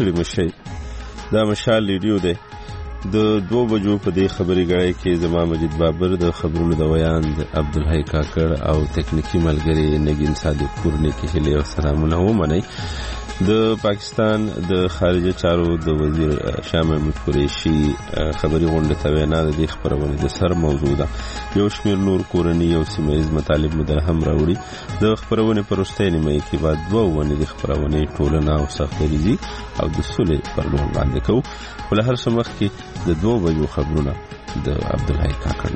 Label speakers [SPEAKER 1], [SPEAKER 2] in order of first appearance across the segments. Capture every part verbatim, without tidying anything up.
[SPEAKER 1] ستړي مشي. دا مشال ریډیو دی. د دو بجو په دې خبري غړې کې زما مجید بابر، د خبرونو د ویان د عبدالحی کاکړ او تکنیکی ملګری نگین صادق پورنی کې هلي او سلامونه ومنئ. د پاکستان د خارجه چارو د وزیر شاه محمود قریشي خبري غونډه ته وینا د دې خبرونه د سر موضوع ده. یو شمیر نور کورنی او سیمایي مطالب مده هم راوړي. د خبرونه پرسته نیمه کې بعد دوه ونه د خبرونه ټولنه او سختريزي او د سولې پر لور باندې کوو. ول هر څه مخ کې د دوه بجو خبرونه د عبدالحی کاکړ.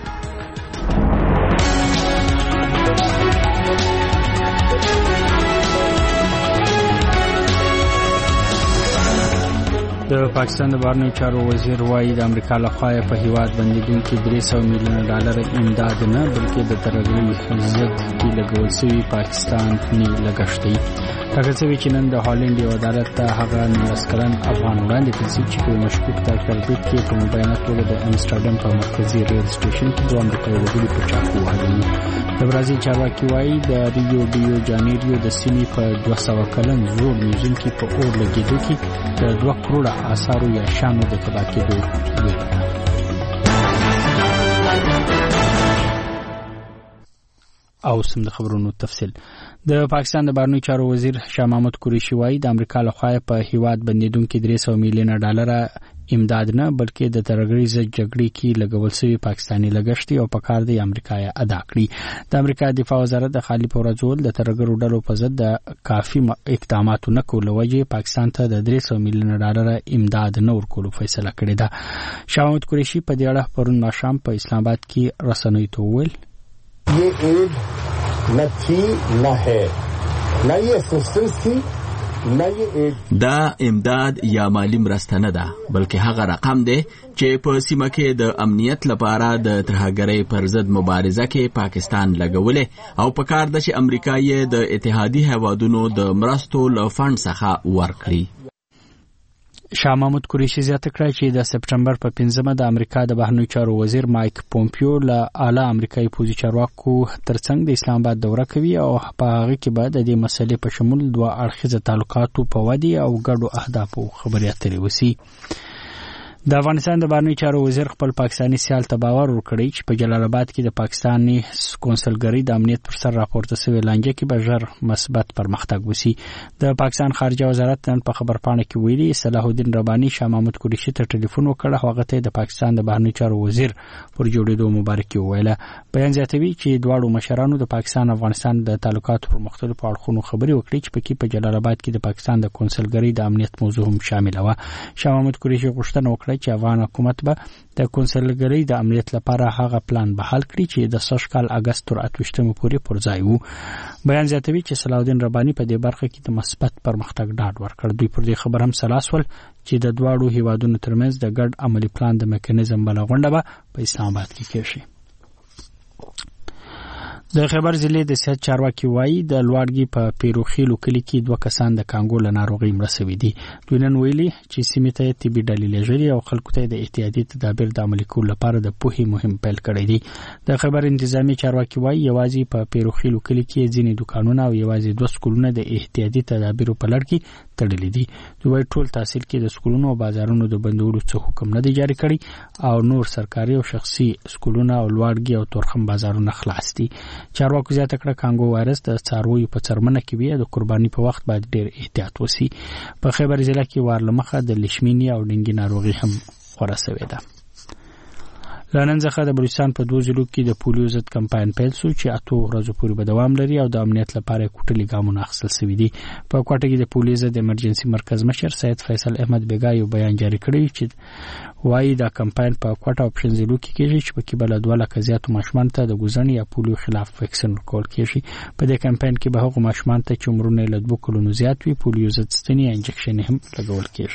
[SPEAKER 2] د پاکستان د بهرنیو چارو وزیر وايي د امریکا لخوا په هیواد بندیدونکو درې سوه میلیونه ډالر امداد نه بلکې د ترهګرۍ ضد کې لګول شوی پاکستان نه لګښتي. هغه څه چې نن د هالند یو عدالت ته هغه نولس کلن افغان وړاندې کړ چې په مشکوک ترکیب کې په مبینه توګه د امستردام په مرکزی ریل سټیشن کې دوه امریکایي وګړي په چاقو وهلي. د برازیل چارواکي وايي د ریو ډیو جانیریو د سیمې په دوه سوه کلن زوړ میوزیم کې په اور لګېدو کې د دوه کروړه آثارو یا شانو د تباه کېدو ویره. او سم د خبرونو تفصیل. د پاکستان د بهرنیو چارو وزیر شاه محمود قریشي وايي د امریکا لخوا په هیواد بندیدونکو درې سوه میلیونه ډالر امداد نه بلکې د ترهګرۍ ضد جګړې کې لګول شوی پاکستاني لګښتي او په کار دی امریکا یې ادا کړی. د امریکا دفاع وزارت د خالي پورزول د ترهګرو ډلو په ضد د کافي اقداماتو نه کولو وجه پاکستان ته د درې سوه میلیونه ډالر امداد نه ورکولو فیصله کړې ده. شاه محمود قریشي په دې اړه پرون ماښام په اسلام آباد کې رسنیو ته وویل
[SPEAKER 3] ये एड न थी न है न ये असिस्टेंस थी न ये एड.
[SPEAKER 4] دا امداد یا مالی مرسته نه ده بلکې هغه رقم دی چې په سیمه کې د امنیت لپاره د ترهګرۍ پر ضد مبارزه کې پاکستان لګولې او په کار ده چې امریکا یې د اتحادیې هیوادونو د مرستو له فند څخه ورکړي.
[SPEAKER 2] شاه محمود قریشي زیاته کړه چې د سپټمبر په پنځمه د امریکا د بهرنیو چارو وزیر مایک پومپیو له اعلی امریکایي پوځي چارواکو ترڅنګ د اسلام آباد دوره کوي او په هغه کې به د دې مسلې په شمول دوه اړخیزه تعلقاتو په ودې او ګډو اهدافو خبرې اترې وسی. د افغانستان د بهرنیو چارو وزیر خپل پاکستاني سیال ته باور ورکړی چې په جلال آباد کې د پاکستاني کونسلګرۍ د امنیت پر سر راپورته شوی لانجه کې به ژر مثبت پرمختګ وسی. د پاکستان خارجه وزارت نن په خبرپاڼه کې ویلي صلاح الدین رباني شاه محمود قریشي ته ټلیفون وکړ او هغه ته د پاکستان د بهرنیو چارو وزیر پر جوړېدو مبارکي وویله. بیان زیاتوي چې دواړو مشرانو د پاکستان او افغانستان د تعلقاتو پر مختلفو اړخونو خبرې وکړې چې پکې په جلال آباد کې د پاکستان د کونسلګرۍ د امنیت موضوع هم شامل و. شاه محمود قریشي غوښتنه وکړه چې افغان حکومت به د کونسلګرۍ د امنیت لپاره هغه پلان بحال کړي چې د سږ کال اگست تر اتوشتمه پورې پر ځای وو. بیان زیاتوي چې صلاح الدین رباني په دې برخه کې د مثبت پرمختګ ډاډ ورکړ. دوی پر دې خبر هم سلاسول چې د دواړو هیوادونو ترمنځ د ګډ عملی پلان د میکانیزم بل غونډه به په اسلام آباد کې کېږي. د خیبر ضلع د صحت چارواکي وايي د لوړګي په پیروخیلو کلی کې دوه کسان د کانګو له ناروغۍ مړه شوي دي. دوی نن ویلي چې سیمې ته طبي ډلې لېږلي او خلکو ته د احتیاطي تدابیر د عملي کولو لپاره د پوهې مهم پیل کړی دی. د خیبر انتظامی چارواکي وايي یوازې په پیروخیلو کلی کې ځینې دکانونه او یوازې دوه سکولونه د احتیاطي تدابیرو په لړ کې تړلي دي. دوی ټول تحصیل کې د سکولونو او بازارونو د بندولو څه حکم نه دی جاری کړی او نور سرکاري او شخصي سکولونه او لوړګي او تورخم بازارونه خلاص دي. چارواکو زیاته کړه کانګو وایرس د څارویو په څرمنه کې وي د قرباني په وخت باید ډېر احتیاط وسی. په خیبر ضلع کې وارلمخه د لشمینی او ډنګي ناروغي هم خورا شوې ده. لنن څخه د بلوچستان په دوه ضلعو کې د پولیو ضد کمپاین پیل شو چې اته ورځې پورې به دوام لري او د امنیت لپاره کوټلي ګامونه اخیستل شوي دي. په کوټه کې د پولیو ضد ایمرجنسي مرکز مشر سید فیصل احمد بیګا یو بیان جاری کړی چې وایي دا کمپاین په کوټه او پښنځلو کې کېږي چې په کې بل دوه لکه زیاتو ماشومان ته د ګوزن یا پولیو خلاف ویکسین ورکول کېږي. په دې کمپاین کې به هغو ماشومان ته چې عمرونه له دوه کلونو زیات وي پولیو ضد ستنې یا انجکشن هم لګول کېږي.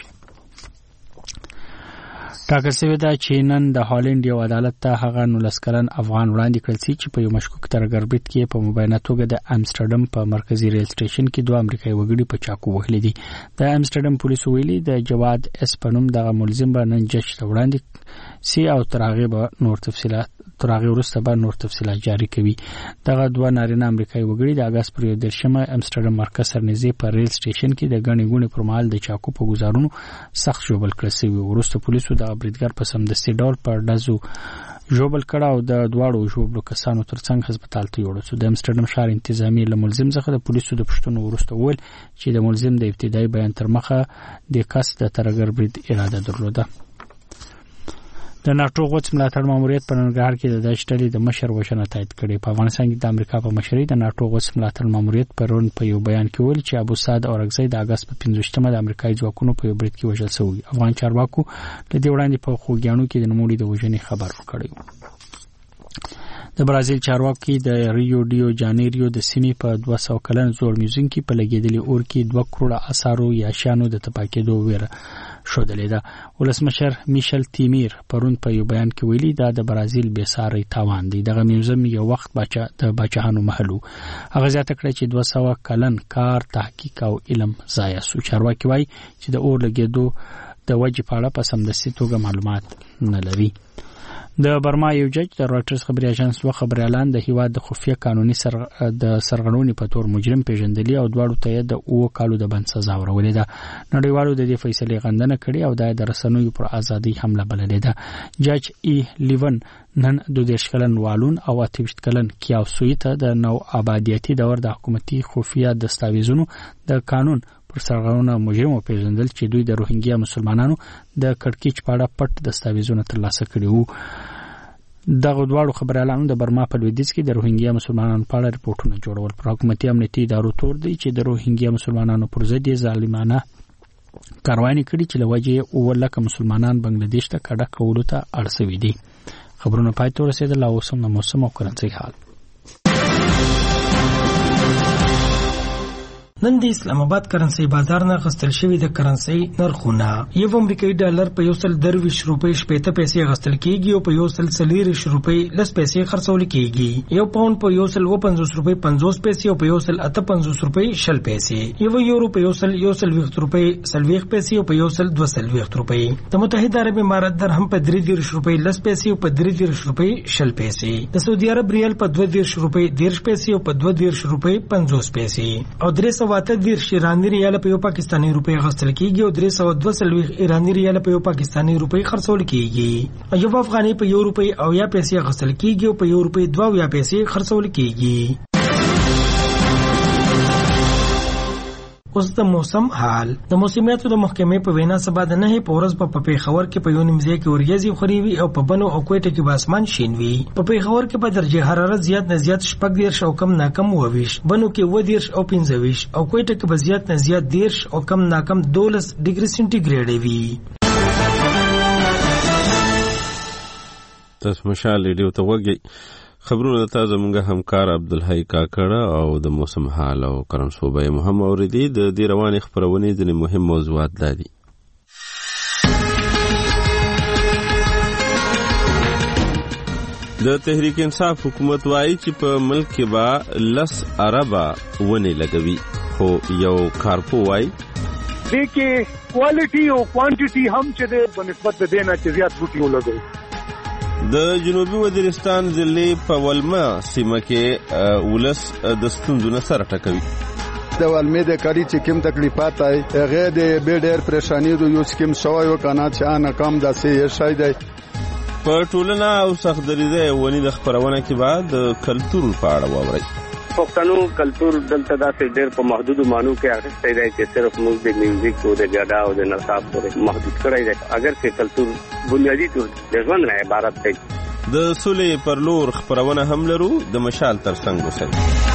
[SPEAKER 2] ټاکل شوی ده چې نن د هالند یو عدالت ته هغه نولس کلن افغان وړاندې کړل چې په یو مشکوک ترهګربیت کې په مبینه توګه د امستردام په مرکزی ریل سټیشن کې دوه امریکایي وګړي په چاقو وهلي دي. د امستردام پولیسو ویلي د جواد اس پنوم دغه ملزم به نن جج ته وړاندې سي او تر هغې به نور تفصیلات تر هغه وروسته به نور تفصیلات جاری کوي. دغه دوه نارینه امریکایي وګړي د اگست پر یو دیرشمه امستردام مرکز سرنزي په ریل سټیشن کې د غنې غونې پر مهال د چاکو په گزارونو سخت ژوبل کړل شوی. وروسته پولیسو د بریدګر په سمدستي ډول په ډزو ژوبل کړه او د دواړو ژوبلو کسانو ترڅنګ هسپتال ته یوړل شو. د امستردام ښار انتظامی له ملزم څخه د پولیسو د پښتنو وروسته وویل چې د ملزم د ابتدایي بیان تر مخه د کس د ترګر برید اراده درلوده. د ناتو غوڅ ملاتړ ماموریت په ننګرهار کې د داعش ډلې د مشر وژنه تایید کړې. په افغانستان کې د امریکا په مشرۍ د ناتو غوڅ ملاتړ ماموریت پرون په یو بیان کې ویل چې ابو سعد اورګزی د اگست په پنځوستمه د امریکایي ځواکونو په یو برید کې وژل شوی. افغان چارواکو له دې وړاندې په خوګیانو کې د نوموړي د وژنې خبر ورکړی. د برازیل چارواکي د ریو ډیو جانیریو د سیمې په دوه سوه کلن زوړ میوزیم کې په لګیدلي اور کې دوه کروڑه اثارو یا شیانو د تپاکېدو ویره شودلې ده. ولسمشر میشل تیمیر پرون په یو بیان کې ویلي دا د برازیل بې ساري تاوان دی. دغه میوزیم یو وخت باچا د باچاهانو محل و. هغه زیاته کړه چې دوه سوه کلن کار تحقیق او علم ضایع شو. چارواکي وایي چې د اور لګېدو د وجې په اړه په سمدستي توګه معلومات نه لري. د برما یو جج د راټرز خبري اژانس و خبريالان د هیواد د خفیه قانوني سر د سرغړونې په تور مجرم پیژندلی او دواړو ته د او کالو د بند سزا ورولې ده. نړیوالو د دې فیصلې غندنه کړې او د رسنیو پر ازادي حمله بللې ده. جج ای لیون نن د دیش کلن والون او اتوشت کلن کیاو سویته د نو آبادیتی دور د حکومتي خفیه دستاویزونو د قانون پر سرغړونه مجرم پیژندل چې دوی د روهینګیا مسلمانانو د کړکېچ په اړه پټ دستاویزونه ترلاسه کړي وو. دغه دواړو خبريالانو د برما په لویدیځ کې د روهینګیا مسلمانانو په اړه ریپورتونه جوړول. پر حکومتي امنیتي ادارو تور دی چې د روهینګیا مسلمانانو پر ضد ظالمانه کاروانی کړي چې لوجه او لکه مسلمانان بنگلاديش ته کډه کولو ته اړ شوي دي. خبرونه پای ته رسیدل او سم د موسم او کرنسي حال.
[SPEAKER 5] نن د اسلام آباد کرنسي بازار نه غستل شوی د کرنسي نرخونه یو امریکایي ډالر په یو سل درویش روپۍ شپېته پیسې غستل کیږي او په یو سل څلوېښت روپۍ لس پیسې خرڅول کیږي. یو پاوند په یو سل پنځوس روپۍ پنځوس پیسې او په یو سل اته پنځوس روپۍ شل پیسې. یو یورو په یو سل یو سل ویشت روپۍ سلويخ پیسې او په یو سل دوه سل ویشت روپۍ. د متحده عرب امارات درهم په درې دېرش روپۍ لس پیسې او په درې دېرش روپۍ شل پیسې. د سعودي عرب ریال په دوه دېرش روپۍ دېرش پیسې او په دوه دېرش روپۍ پنځوس پیسې. او درې واته دېرش ایراني ریال په یو پاکستاني روپۍ غستل کیږي او درې سوه دوه څلوېښت ایراني ریال په یو پاکستاني روپۍ خرڅول کیږي. یو افغاني په یو روپۍ او یا پیسې غستل کیږي او په یو روپۍ دوه یا پیسې خرڅول کیږي. اوس د موسم حال. د موسمیاتو د محکمې په وینا سبا د نه په ورځ په پیښور کې په یو نیمځای کې وریځي خوريوي او په بنو او کوټه کې به اسمان شین وي. په پیښور کې په درجه حرارت زیات نه زیات شپږ دیرش او کم نه کم وویش، بنو کې و دیرش او پنځه ویش او کوټه کې به زیات نه زیات دیرش او کم نه کم دولس ډیګري سنټیګریډ وي.
[SPEAKER 1] تاسو مشال ریډیو ته وګورئ. خبرونه د تازه مونږه همکار عبدالحی کاکړه او د موسم حال او کرم صوبه مهم اوریدي. د دې روانې خبرونه ځینې مهم موضوعات دي. د تحریک انصاف حکومت وایي چې په ملک کې به لس اربه ونې لګوي، خو یو کارپو وایي
[SPEAKER 6] دغه کوالټي او کوانټیټي هم چې په نسبت د دینه چې زیات بوټي ولګوي.
[SPEAKER 1] د جنوبي وزیرستان ضلع په ولما سیمه کې ولس د ستونزو نه سره ټکوي.
[SPEAKER 7] د ولمې د کاری چې کوم تکلیفات آی هغه د به ډېر پریشانی د یو سکیم شوی او کنه چې ان کم داسې شای دی.
[SPEAKER 1] په ټولنه او سختدریزه ونی د خبرونه کې بعد کلتور په اړه ووري.
[SPEAKER 8] پښتنو کلتور دلته داسې ډېر په محدودو مانو کې اخیستی دی چې صرف موږ د میوزیک او د ګډا او د نصاب پورې محدود کړی دی، اگر چې کلتور بنیادی طور د ژوند نه عبارت دی.
[SPEAKER 1] د سولې پر لور خبرونه هم لرو، د مشال ترڅنګ اوسئ.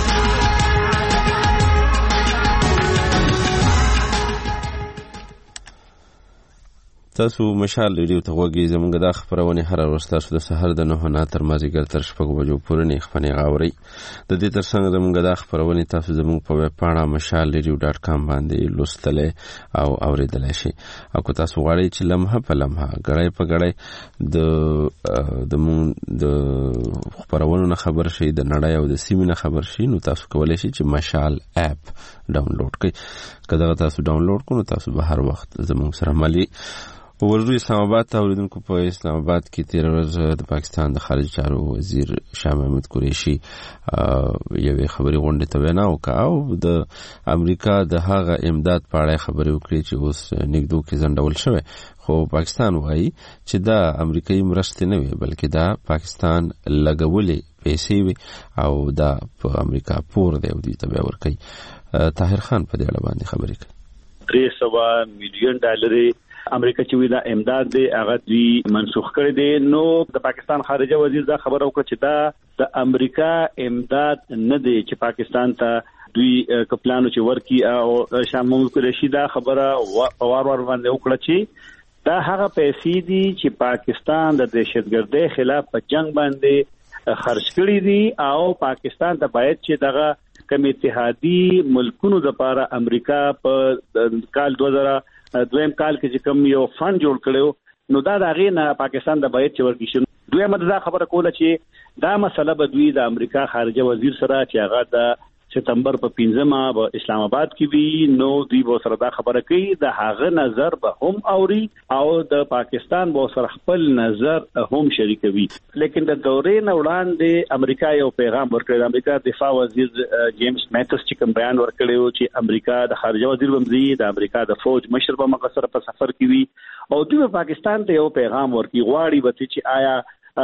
[SPEAKER 1] تاسو مشال ریډیو ته وګورئ. زموږ د خبرونه هر ورځ تاسو د سحر د نه نه تر مازیګر تر شپږ بجو پورې نه خبرونه غاوري. د دې ترڅنګ زموږ د خبرونه تاسو زموږ په ویب پاڼه مشال ریډیو ډاټ کام باندې لوستلې او اوریدلای شئ. او که تاسو غواړئ چې لمحه په لمحه غړای په غړای د د مون د خبرونه خبر شئ، د نړۍ او د سیمې نه خبر شئ، نو تاسو کولای شئ چې مشال اپ ډاونلوډ کړئ. کله تاسو ډاونلوډ کړئ نو تاسو به هر وخت زموږ سره مالي ورور اسلام آباد ته اوریدونکو په اسلام آباد کې تیر ورځ د پاکستان د خارجه چارو وزیر شاه محمود قریشي یوې خبرې غونډې ته وینا وکړه او د امریکا د هغه امداد په اړه خبرې وکړې چې اوس نږدې کې ځنډول شوی، خو پاکستان وایي چې دا امریکایي مرستې نه وي بلکې دا پاکستان لګولې پیسې وي او دا په امریکا پور دی او دوی ته بیا ورکوي. طاهر خان په دې اړه باندې خبرې کوي.
[SPEAKER 9] درې سوه میلیون ډالري امریکا چې وی دا امداد دی هغه دوی منسوخ کړی دی. نو د پاکستان خارجه وزیر دا خبره وکړه چې دا د امریکا امداد نه دی چې پاکستان ته دوی کپلانو چې ورکی او شاه محمود قریشي دا خبره وار وار باندې وکړه چې دا هغه پیسې دي چې پاکستان د دهشتګردۍ خلاف په جنگ باندې خرج کړي دي او پاکستان ته باید چې دغه کوم اتحادي ملکونو د لپاره امریکا په کال دوه زره دویم کال کې چې کوم یو فند جوړ کړو نو دا د هغې نه پاکستان د باید چې ورکړي شي. دویمه دا خبره کوله چې دا مسله به دوی د امریکا خارجه وزیر سره چې هغه د ستمبر په پنځمه په اسلام آباد کې وی نو دوی به سره دا خبره کوي د هغه نظر به هم اوري او د پاکستان به سره خپل نظر هم شریکوي. لیکن د دورې نه وړاندې امریکا یو پیغام ورکړی. امریکا دفاع وزیر جیمز میټس چې کوم بیان ورکړی چې امریکا د خارجه وزیر بمزي د امریکا د فوج مشر به مقصر په سفر کې وي او دوی پاکستان ته یو پیغام ورکړي غواړي به چې آیا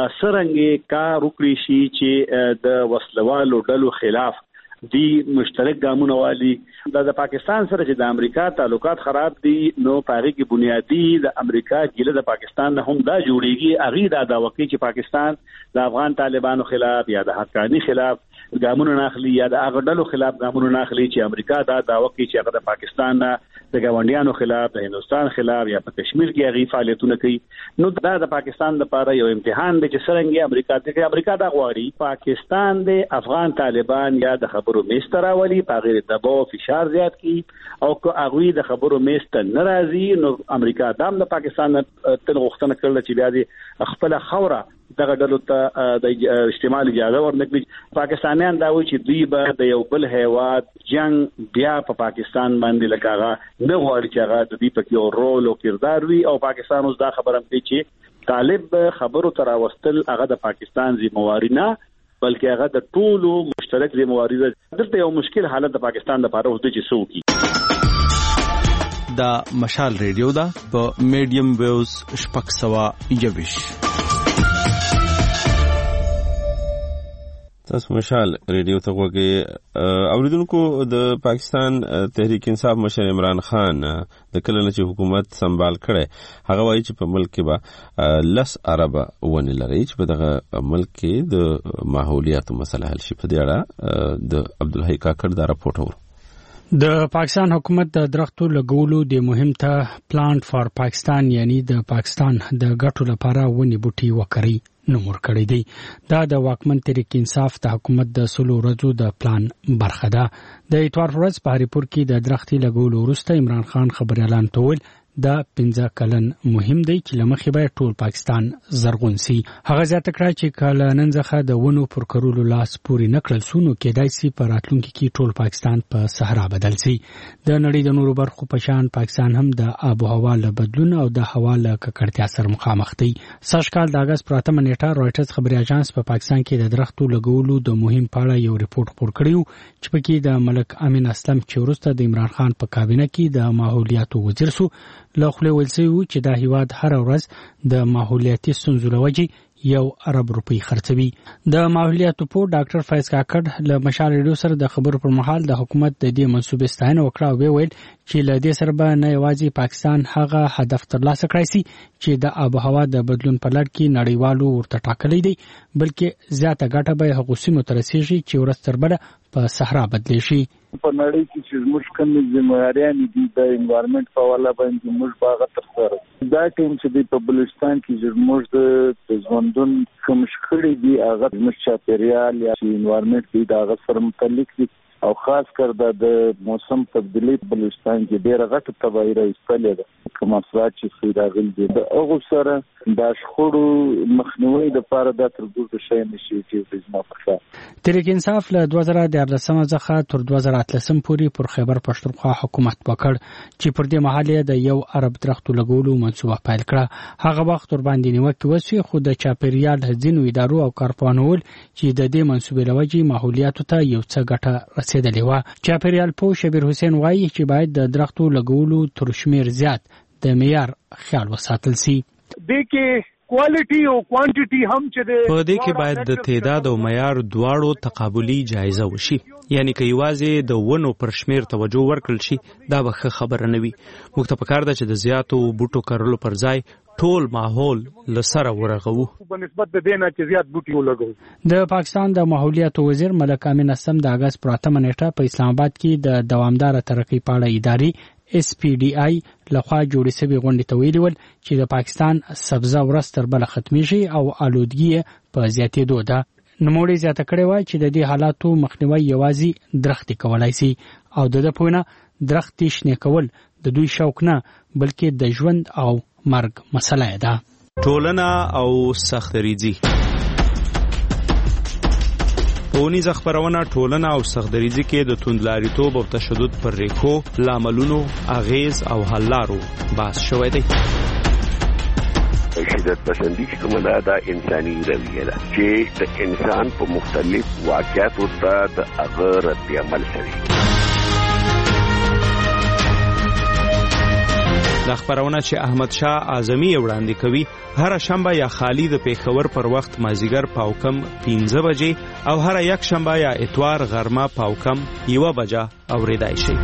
[SPEAKER 9] سرنګي کار وکړي شي چې د وسلوالو ډلو خلاف دی مشترک ګامونه والی د پاکستان سره چې د امریکا تعلقات خراب دي نو پاره کې بنیادی د امریکا ګیله د پاکستان نه هم دا جوړیږي اغه دا د وکی چې پاکستان د افغان طالبانو خلاف یا د حقانی خلاف ګامونه ناخلي یا د هغه ډلو خلاف ګامونه ناخلي چې امریکا دا د وکی چې هغه د پاکستان نه د ګاونډیانو خلاف د هندستان خلاف یا په کشمیر کې هغه فعالیتونه کوي. نو دا د پاکستان لپاره یو امتحان دی چې څنګه امریکا ته امریکا دا غواړي پاکستان د افغان طالبان یا د خبرو میستر اولی په غیر دباو فشار زیات کی او که هغه د خبرو میستر ناراضي نو امریکا دام د پاکستان تل غوښتنه کړل چې بیا د خپل خوره دغه ډلو ته د استعمال اجازه ورنکړي. پاکستانیان دا وایي چې دوی به د یو بل هیواد جنگ بیا په پاکستان باندې لګاغه نه غواړي چې هغه د دې په یو رول او کردار وي او پاکستان اوس دا خبره کوي چې طالب خبرو تر واستل هغه د پاکستان ذمہواری نه بلکې هغه د ټولو مشترک ذمہواری ده. دلته یو مشکل حالت د پاکستان لپاره اوس د چې سوکي
[SPEAKER 10] دا مشال ریډیو دا په میډیم ویوز شپږ سوه یوویش.
[SPEAKER 1] تاسو مشال ریډیو ته وګورئ. اوریدونکو د پاکستان تحریک انصاف مشر عمران خان د کله نه چې حکومت سنبال کړي هغه وایي چې په ملک کې به لس اربه ونې لري چې په دغه ملک کې د ماحولیاتو مسله حل شي. په دې اړه د عبدالحی کاکړ دا راپورټ ورو.
[SPEAKER 2] د پاکستان حکومت د درختو لګولو د مهم ته پلانټ فار پاکستان یعنی د پاکستان د ګټو لپاره ونې بوټي وکړي نوم ورکړی دی. دا د واکمن تحریک انصاف د حکومت د سلو ورځو د پلان برخه ده. د اتوار ورځ په هریپور کې د درختي لګولو وروسته عمران خان خبري اعلان کول دا پنځه کلن مهم دی چې لمخې به ټول پاکستان زرغون سي. هغه زیاته کړه چې کله نن ځخه د ونو پر کولو لاس پوري نکړل سونو کېدای سي په راتلونکي کې ټول پاکستان په صحرا بدل سي. د نړۍ د نورو برخو په شان پاکستان هم د آب او هوا له بدلون او د هوا له ککړتیا سره مخامخ دی. سږ کال د اگست پر اتمه نیټه رويټرز خبري اژانس په پاکستان کې د درختو لګولو د مهم پاړه یو ریپورت خپور کړیو چې پکې د ملک امین اسلم چې وروسته د عمران خان په کابینه کې د ماحولیاتو وزیر سو له خپل ولسي و چې د هیواد هر ورځ د ماحولیاتي ستونزو لوجې یو ارب روپی خرڅوي. د ماحولیاتو په ډاکټر فیض کاکړ له مشال ریډیو سره د خبرو پر مهال د حکومت د دې منسوبې ستاینه وکړه او ویل چې له دې سره به نه یوازې پاکستان هغه هدف ترلاسه کړی سي چې د آب او هوا د بدلون په لړ کې نړیوالو ورته ټاکلي دي بلکې زیاته ګټه به هغه سیمو ته رسیږي چې ورځ تر بله په صحرا بدلی شي.
[SPEAKER 11] په نړۍ کې چې موږ کوم ذمہواریان دي د انوایرنمنت په حواله باندې موږ باغ تر سره دا ټیم چې د بلوچستان کې موږ د ژوندون کوم شخړې دي هغه موږ چاپیریال یا انوایرنمنت کې دا هغه سره متعلق دي او خاص کر د موسم تبدیلی په بلوچستان کې ډېره غټه تباہي راوستلې ده کوم افراد چې خو راغلي دي د هغو سره د شخړو مخنیوي لپاره د ترګو شي نشي چې زما په خیال
[SPEAKER 2] تحریک انصاف له دوه زره دیارلسم څخه تر دوه زره اتلسم پورې پر خیبر پښتونخوا حکومت وکړ چې پر دې مهال د یو عرب درختو لګولو منصوبه پیل کړه هغه وخت ور باندې نیوکه وسوي خو د چاپیریال ځینو ادارو او کارپانول چې د دې منصوبې لوجې ماحولیاتو ته یو څه ګټه رسیدلې و چاپیریال پوه شبیر حسین وایي چې باید د درختو لګولو تر شمیر زیات د معیار خیال وساتل سي
[SPEAKER 6] د کې کوالټي او کوانټیټي هم چې د
[SPEAKER 12] په دې کې باید د تعداد او معیار دواړو تقابلي جایزه وشي یعنی که یوازې د ونو پر شمیر توجه ورکړل شي دا به ښه خبره نه وي موږ ته پکار ده چې د زیاتو بوټو کرلو پر ځای ټول ماحول لسره ورغو
[SPEAKER 6] په نسبت د دینه چې زیات بوټي ولګو
[SPEAKER 2] د پاکستان د ماحولیاتو وزیر ملک امین اسم د اگست پر اتمه نیټه په اسلام آباد کې د دوامدار ترقی پاړه ادارې اس پی ډی آی لخوا جوړې شوی غونډې ته ویلي ول چې د پاکستان سبزه ورځ تر بله ختمیږي او آلودګي په زیاتېدو ده نوموړي زیاته کړې وای چې د دې حالاتو مخنیوي یوازې درختي کولای شي او د دې په نه درختي شنه کول د دوی شوق نه بلکې د ژوند او مرګ مسله ده
[SPEAKER 12] ټولنه او سختریزي پونیز خبرونه ټولنه او سختریزي کې د توندلاریتوب او تشدد پر ریکو لاملونو اغیز او حل لارو بحث شوی دی
[SPEAKER 13] شدت پسندی چې کومه ده دا انساني رویه ده چې د انسان په مختلف واقعاتو ته د هغه رد عمل کوي
[SPEAKER 12] د خبرونه چې احمد شاه اعظمي وړاندې کوي هر شنبه یا خالی د پیښور پر وخت مازیګر پاوکم پنځه بجې او هر یک شنبه یا اتوار غرمه پاوکم یو بجه اوریدای شي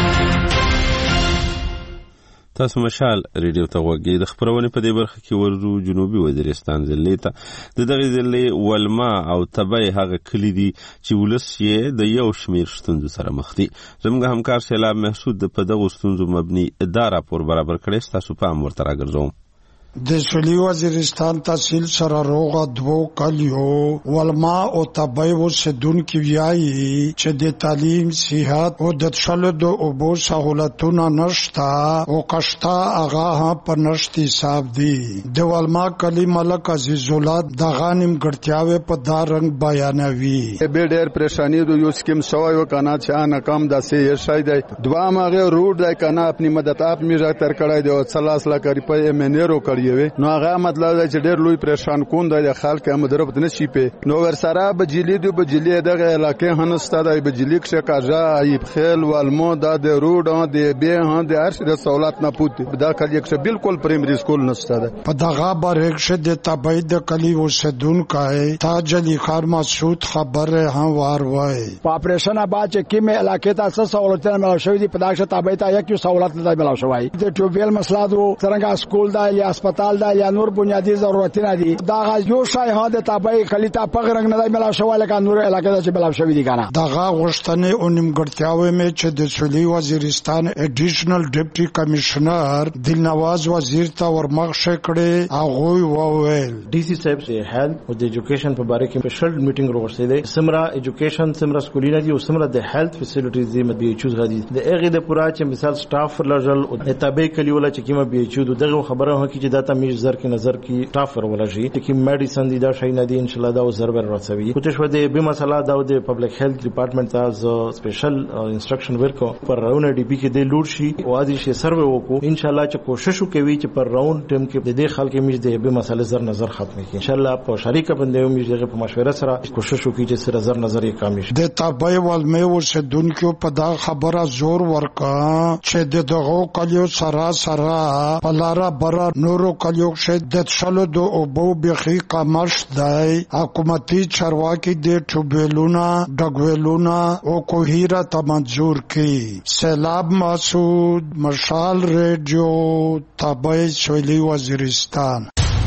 [SPEAKER 1] تاسو مشال ریډیو ته وګورئ د خبرونه په دې برخه کې ورزو جنوبي وزیرستان ضلع ته د دغه ضلع ولما او تبعی هغه کلی دي چې ولس یې د یو شمیر ستونزو سره مخ دي زموږ همکار سیلاب محسود په دغه ستونزو مبني اداره پر برابر کړي تاسو په امر تر راګرځوم
[SPEAKER 14] د سویلي وزیرستان تحصیل سره روغه دوو کلیو ولما او تبعی اوسیدونکي وایي چې د تعلیم صحت او د څښلو د اوبو سهولتونه نشته او کشته هغه هم په نشت حساب دي د ولما کلی ملک عزیز الله د غانم ګټیاوي په دا رنګ بیانوي
[SPEAKER 7] به ډېر پریشانی د یو سکیم سوای وکنه چې ناکام داسې یې شای دی دوه ماغه روډ دی کنه خپل مدد اپ میرا تر کړای دی او ثلاث لک روپۍ منیرو کړی نو هغه مطلب دی چې ډېر لوی پریشان کون دی د خلک هم درب نه شي په نو ور سره بجلی دی بجلی دغه علاقې هنسته دی بجلی کې کاجا ایب خیل والمو دا د روډ دی به هم د هر څه سہولت نه پوت دا کلی کې بالکل پرایمری سکول نشته دی
[SPEAKER 14] په دغه بریک شه د تبعید د کلی اوسیدونکو تاج علی خان مسعود خبره هم وار وای
[SPEAKER 15] په اپریشن بعد چې کیمه علاقې ته څه سہولتونه ملو شوې دي په دغه تبعید ته یک سہولت نه ملو شوی د ټیوبویل مسله دو څنګه سکول دا یا هسپتال دا یا نور بنیادی ضرورتونه دي دا یو شای ها د تابع کلی ته په رنګ نه ملا شو لکه نور علاقې چې ملا شوې دي کنه
[SPEAKER 14] دغه غشتنه او نیمګړتیاوي مې چې د سویلي وزیرستان اډیشنل ډیپټي کمشنر دلنواز وزیر ته ورمخشه کړي هغه وویل
[SPEAKER 16] ډي سي صاحب سے هیلث او د ایجوکیشن په اړه کې سپیشل میټینګ وروسته دي سمرا ایجوکیشن سمرا سکولینه دي او سمرا د هیلث فیسیلیټیز دي مبي چوز غدي د هغه د پورا چې مثال سټاف لجل او تابع کلی ولا چې کیمه بي چود دغه خبره هو کې چې داته میش زر کې نظر کې ټافر ولشي چې میډیسن دي دا شي نه دي ان شاء الله دا زربر راځوي کوته شو د به مسله دا د پبلک هیلث ډپارټمنټ ته سپیشل انسټرکشن ورکو پر راون ډي پی کې د لوډ شي او ادي شي سروي وکړو ان شاء الله چې کوشش وکوي چې پر راون ټیم کې د دې خلک میش د به مسله زر نظر ختمي ان شاء الله په شریک باندې میش دغه په مشوره سره کوشش وکړي چې سره زر نظر یې کامل شي
[SPEAKER 14] د تابع ولمه ورسدونکو په دا خبره زور ورکا چې دغه کلیو سره سره پلاره برا نورو کلیو شدت شلو دو اوبو بخی کمش دی حکومتی چرواکی دی ټوبلونا ډګویلونا او کوهیرا تمنظور کی سیلاب مسعود مشال ریډیو تابع سویلی وزیرستان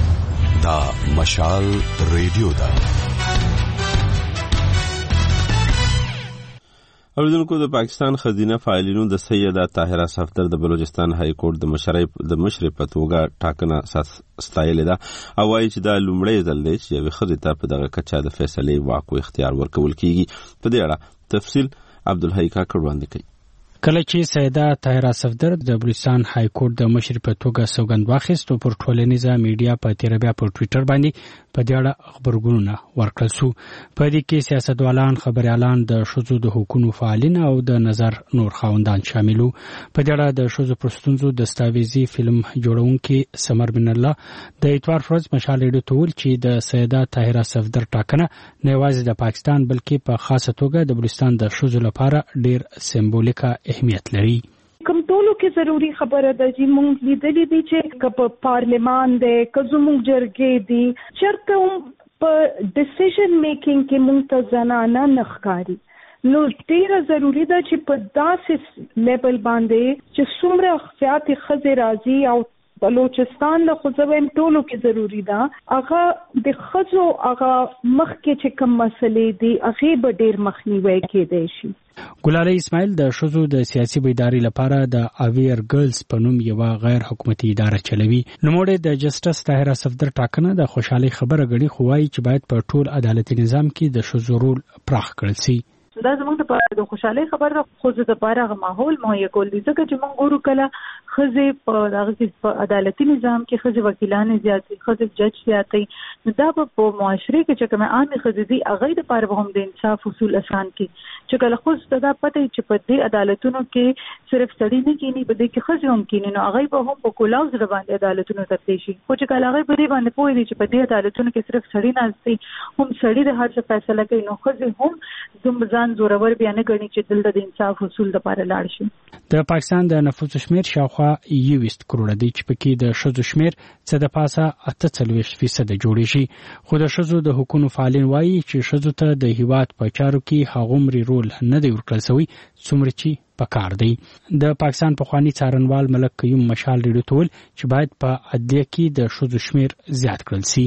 [SPEAKER 17] دا مشال ریډیو دا
[SPEAKER 1] اوریدونکو د پاکستان خزینه فعالینو د سیده طاهره صفدر د بلوچستان های کورټ د مشرف د مشرف په توګه ټاکنه ستایل ده او وايي چې دا لومړی ځل دی چې یو خزې ته په دغه کچا د فیصله واک او اختیار ورکول کیږي په دې اړه تفصیل عبدالحی کاکړ وړاندې کوي.
[SPEAKER 2] کله چې سیده طاهره صفدر د بلوچستان های کورټ د مشر په توګه سوګند واخیست او پر ټولنیزه میډیا په تیر بیا په ټوئیټر باندې په دې اړه خبرګونونه ورکړل شو. په دې کې سیاستوالان، خبريالان، د شذو د حقوقو فعالین او د نظر نور خاوندان شاملو. په دې اړه د شذو پرستونزو دستاویزي فلم جوړونکي سمر بن الله د اتوار فرض مشال ډیډ تول چې د سیده طاهره صفدر ټاکنه نه یوازې د پاکستان بلکې په خاصه توګه د بلوچستان د شذو لپاره ډیر سمبولیکه اهمیت لري.
[SPEAKER 18] کوم ټولو کې ضروری خبره ده چې موږ لیدلې دي چې په پارلیمان دی که زموږ جرګې دي چرته هم په ډیسیژن میکینګ کې موږ ته زنانه نه ښکاري. نو ډیره ضروری ده چې په داسې لیول باندې چې څومره اختیارات ښځې راځي او بلوچستان له خوځویم ټولو کې ضروری ده هغه د ښځو هغه مخکې چې کوم مسلې دي هغې به ډیر مخنیوی کېدی شي.
[SPEAKER 2] ګلالۍ اسماعیل د ښځو د سیاسي بیداري لپاره د اویر ګرلز په نوم یوه غیر حکومتي اداره چلوي. نوموړې د جسټس طاهره صفدر ټاکنه د خوشحالۍ خبره ګڼي خو وایي چې باید په ټول عدالتي نظام کې د ښځو رول پراخ کړل شي.
[SPEAKER 19] دا زموږ د د خوشحالۍ خبره ده خو زه د پاره غو ماحول مهیا کول دي ځکه چې موږ ګورو کله خزه په دغه کې په عدالتي نظام کې خزه وکیلان زیاتې خزه جج زیاتې نو دا په معاشره کې چې کومه عامه خزه دي هغه د پاره هم د انصاف اصول اسان کې چې کله خو ستدا پته چې په دې عدالتونو کې صرف سړی نه کینی په دې کې خزه هم کینی نو هغه به هم په کولاو ځړ باندې عدالتونو ته تلشي خو چې کله هغه په دې باندې پوي دي چې په دې عدالتونو کې صرف سړی نه استي هم سړی د هر څه فیصله کوي نو خزه هم زمزان زورور بیان غني چې دلته د انصاف اصول د لپاره لاړ شي.
[SPEAKER 2] د پاکستان د نفوس شمیر شاوخوا یویست کروڑه دی چې پکې د شذو شمیر څه د پاسه اته څلوېښت فیصد جوړی شي خو د شذو د حقوقو فعالین وایي چې شذو ته د هیواد په چارو کې هغومري رول نه دی ورکړل شوی څومره چې پکار دی. د پاکستان پخوانی څارنوال ملک قیوم مشال ډیډ تول چې باید په عدلیه کې د شذو شمیر زیات کړل شي.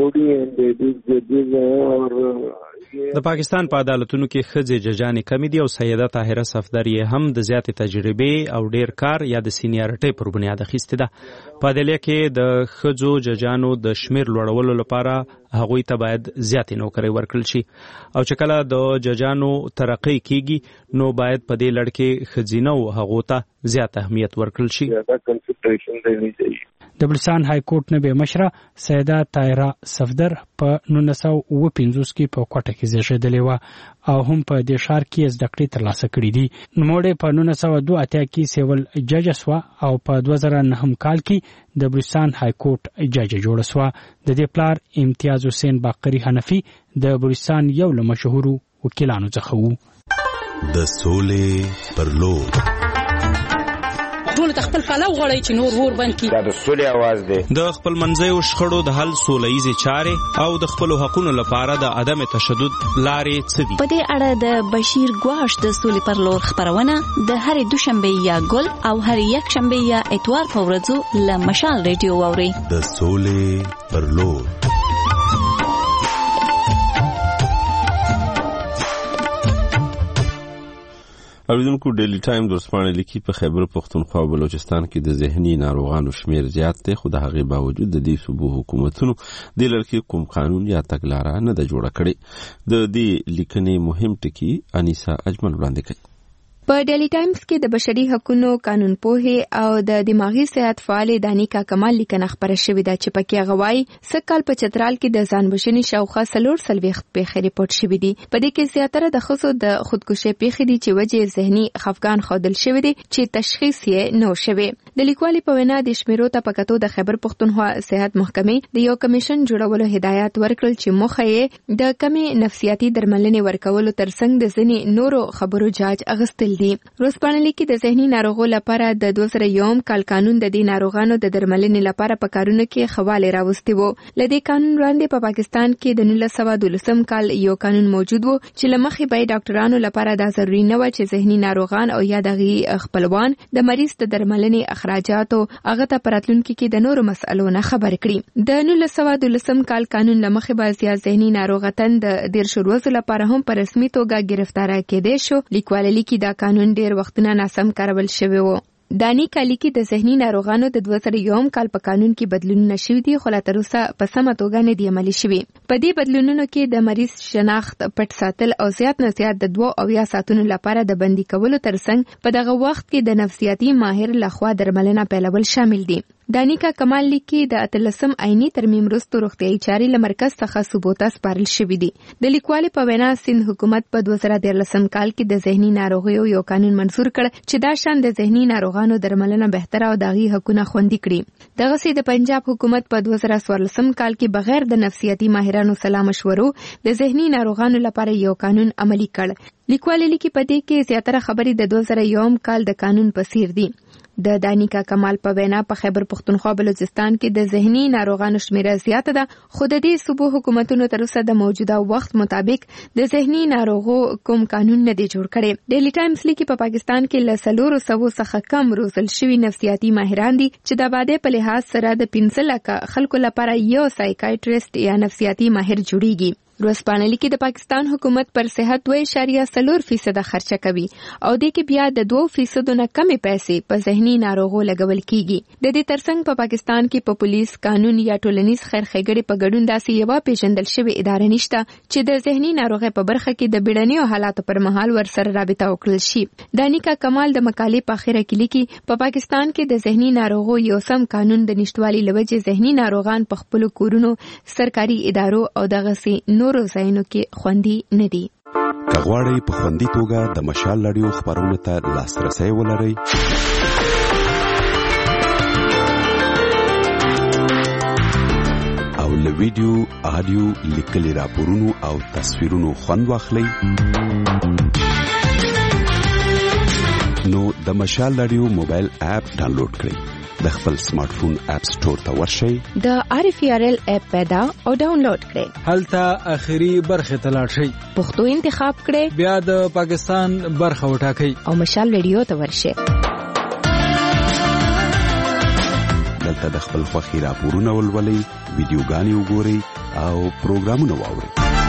[SPEAKER 12] د پاکستان په عدالتونو کې ښځې ججانې کمې دي او سیده طاهره صفدر یې هم د زیاتې تجربې او ډیر کار یا د سینیارټۍ پر بنیاد اخیستې ده. په عدلیه کې د ښځو ججانو د شمیر لوړولو لپاره هغوی ته باید زیاتې نوکرۍ ورکړل شي او چې کله د ججانو ترقی کیږي نو باید په دې لړ کې ښځینه هغو ته زیات اهمیت ورکړل شي. د بلوچستان های کورټ نبی مشره سیده طاهره صفدر په نولس سوه اوه پنځوس کې په کوټه کې زیږیدلې وه او هم په دې ښار کې زده کړې ترلاسه کړې دي. نوموړې په نولس سوه دوه اتیا کې سیول ججه سوه او په دوه زره نهم کال کې د بلوچستان های کورټ ججه جوړه سوه. د دې پلار امتیاز حسین باقری حنفي د بلوچستان یو له مشهورو وکیلانو څخه وو.
[SPEAKER 17] د سولې پر لور
[SPEAKER 20] ټول خپل پلو غړی چې نور ور بند کی دا د
[SPEAKER 21] سولې आवाज دی.
[SPEAKER 12] د خپل منځي شخړو د حل سولهیزه چارې او د خپل حقوقو لپاره د عدم تشدد لارې څه دي.
[SPEAKER 22] په دې اړه د بشیر ګواش د سولې پر لور خبرونه د هرې دوشنبه یا ګل او هرې یک شنبه یا اتوار په ورځو له مشال ریډیو ووري.
[SPEAKER 17] د سولې پر لور
[SPEAKER 1] اوریدونکو ډیلی ټایم د ورځپاڼې لیکي په خیبر پښتونخوا او بلوچستان کې د ذهني ناروغانو شمیر زیات دی خو د هغې باوجود د دې صوبو حکومتونو دې لړ کې کوم قانون یا تګلاره نه ده جوړه کړې. د دې لیکنې مهم ټکي انیسا اجمل وړاندې کوي.
[SPEAKER 23] په ډیلی ټایمز کې د بشري حقوقو قانون پوهې او د دماغي صحت فعال دانیکا کمال لیکنه خبره شوې ده چې پکې غوايي سکهال په چترال کې د ځان بشنی شاوخوا سلور سلويخت پیښې ریپورت شوې دي. په دې کې زیاتره د خصو د خودکشي پیښې دي چې وجه ذهني خفګان خودل شوې دي چې تشخیص یې نو شوی. د لیکوالي په وینا د شمیرو ته پکاتو د خیبر پښتونخوا صحت محکمې د یو کمیشن جوړولو هدایت ورکړل چې مخه یې د کمی نفسیاتي درملنې ورکولو ترڅنګ د ځینې نورو خبرو جاج اغستل دي. روزپاڼه لیکي د ذهني ناروغو لپاره د دوه زره یو کال قانون د دې ناروغانو د درملنې لپاره په کارونه کې خواله راوستي وو. لدې قانون وړاندې په پاکستان کې د نولس سوه دولسم کال یو قانون موجود وو چې لمخې به ډاکټرانو لپاره دا ضروري نه و چې ذهني ناروغان او یا دغه خپلوان د مریض د درملنې اخراجات او هغه ته پراتلونکو کې د نورو مسئلو نه خبر کړي. د نولس سوه دولسم کال قانون لمخې به زیات ذهني ناروغتن د ډیر شروع لپاره هم په رسمي توګه گرفتار کېدې شو. لیکوال لیکي دا قانون ډیر وختونه ناسم کارول شوی وو. دانی کالیکی د ذهني ناروغانو د دوه زره یو کال په قانون کې بدلونونه شوي دي خو لا تر اوسه په سمه توګه نه دي عملي شوي. په دې بدلونونو کې د مریض شناخت پټ ساتل او زیات نه زیات د دوه او یا ساعتونو لپاره د بندي کولو ترڅنګ په دغه وخت کې د نفسیاتي ماهر لخوا درملنه پیلول شامل دي. دانیکا کمال لیکي د اتلسم عیني ترمیم وروسته روغتیايي چارې له مرکز څخه ثبوته سپارل شوي دي. د لیکوالې په وینا سند حکومت په دوه زره دیارلسم کال کې د ذهني ناروغیو یو قانون منظور کړ چې دا شان د ذهني ناروغانو درملنه بهتره او داغي حقونه خوندي کړي. دغسې د پنجاب حکومت په دوه زره څوارلسم کال کې بغیر د نفسیاتي ماهرانو سلا مشورو د ذهني ناروغانو لپاره یو قانون عملي کړ. لیکوالې لیکي په دې کې زیاتره خبرې د دوه زره یو کال د قانون په څیر دي. د دانیکا کمال په وینا په خیبر پختونخوا بلوچستان کې د ذهني ناروغانو شمیره زیاته ده خو د دې صوبو حکومتونو تر اوسه د موجوده وخت مطابق د ذهني ناروغو کوم قانون نه دی جوړ کړی. ډیلی ټایمز لیکي په پاکستان کې له څلورو سوو څخه کم روزل شوي نفسیاتي ماهران دي چې د آبادۍ په لحاظ سره د پنځه لکه خلکو لپاره یو سایکایټریسټ یا نفسیاتي ماهر جوړیږي. ورځپاڼه لیکي د پاکستان حکومت پر صحت دوه اعشاریه څلور فیصد خرچه کوي او د کې بیا د دوه فیصد نه کمې پیسې په ذهني ناروغو لګول کیږي. د دې ترڅنګ په پاکستان کې په پولیس قانون یا ټولنیز خیر ښېګړې په ګډون داسې یوه پیژندل شوې اداره نشته چې د ذهني ناروغۍ په برخه کې د بیړنیو حالاتو پر مهال ورسره رابطه وکړل شي. دانیکا کمال د مقالې په اخره کې لیکي په پاکستان کې د ذهني ناروغو یو سم قانون د نشټوالي لوجې ذهني ناروغان په خپل کورونو سرکاري ادارو او دغه نورو ځایونو کې خوندي نه دي.
[SPEAKER 3] کغواړی په خوندي توګه د مشال رادیو خبرونو ته لاسرسي ولرئ او له ویډیو، آډیو، لیکلي راپورونو او تصویرونو خوند واخلئ نو د مشال رادیو موبایل اپ ډاونلوډ کړئ. د خپل سمارټ فون اپ سٹور ته ورشئ،
[SPEAKER 23] د آر اف ار ال اپ پیدا او ډاونلوډ کړئ.
[SPEAKER 4] هلته اخري برخه ته لاړ شئ،
[SPEAKER 23] پښتو انتخاب کړئ،
[SPEAKER 4] بیا د پاکستان برخه وټاکئ
[SPEAKER 23] او مشال ریډیو ته ورشئ.
[SPEAKER 3] دلته د خپل خوښي راپورونه ولولئ، ویډیوګانې وګورئ او پروګرامونه واورئ.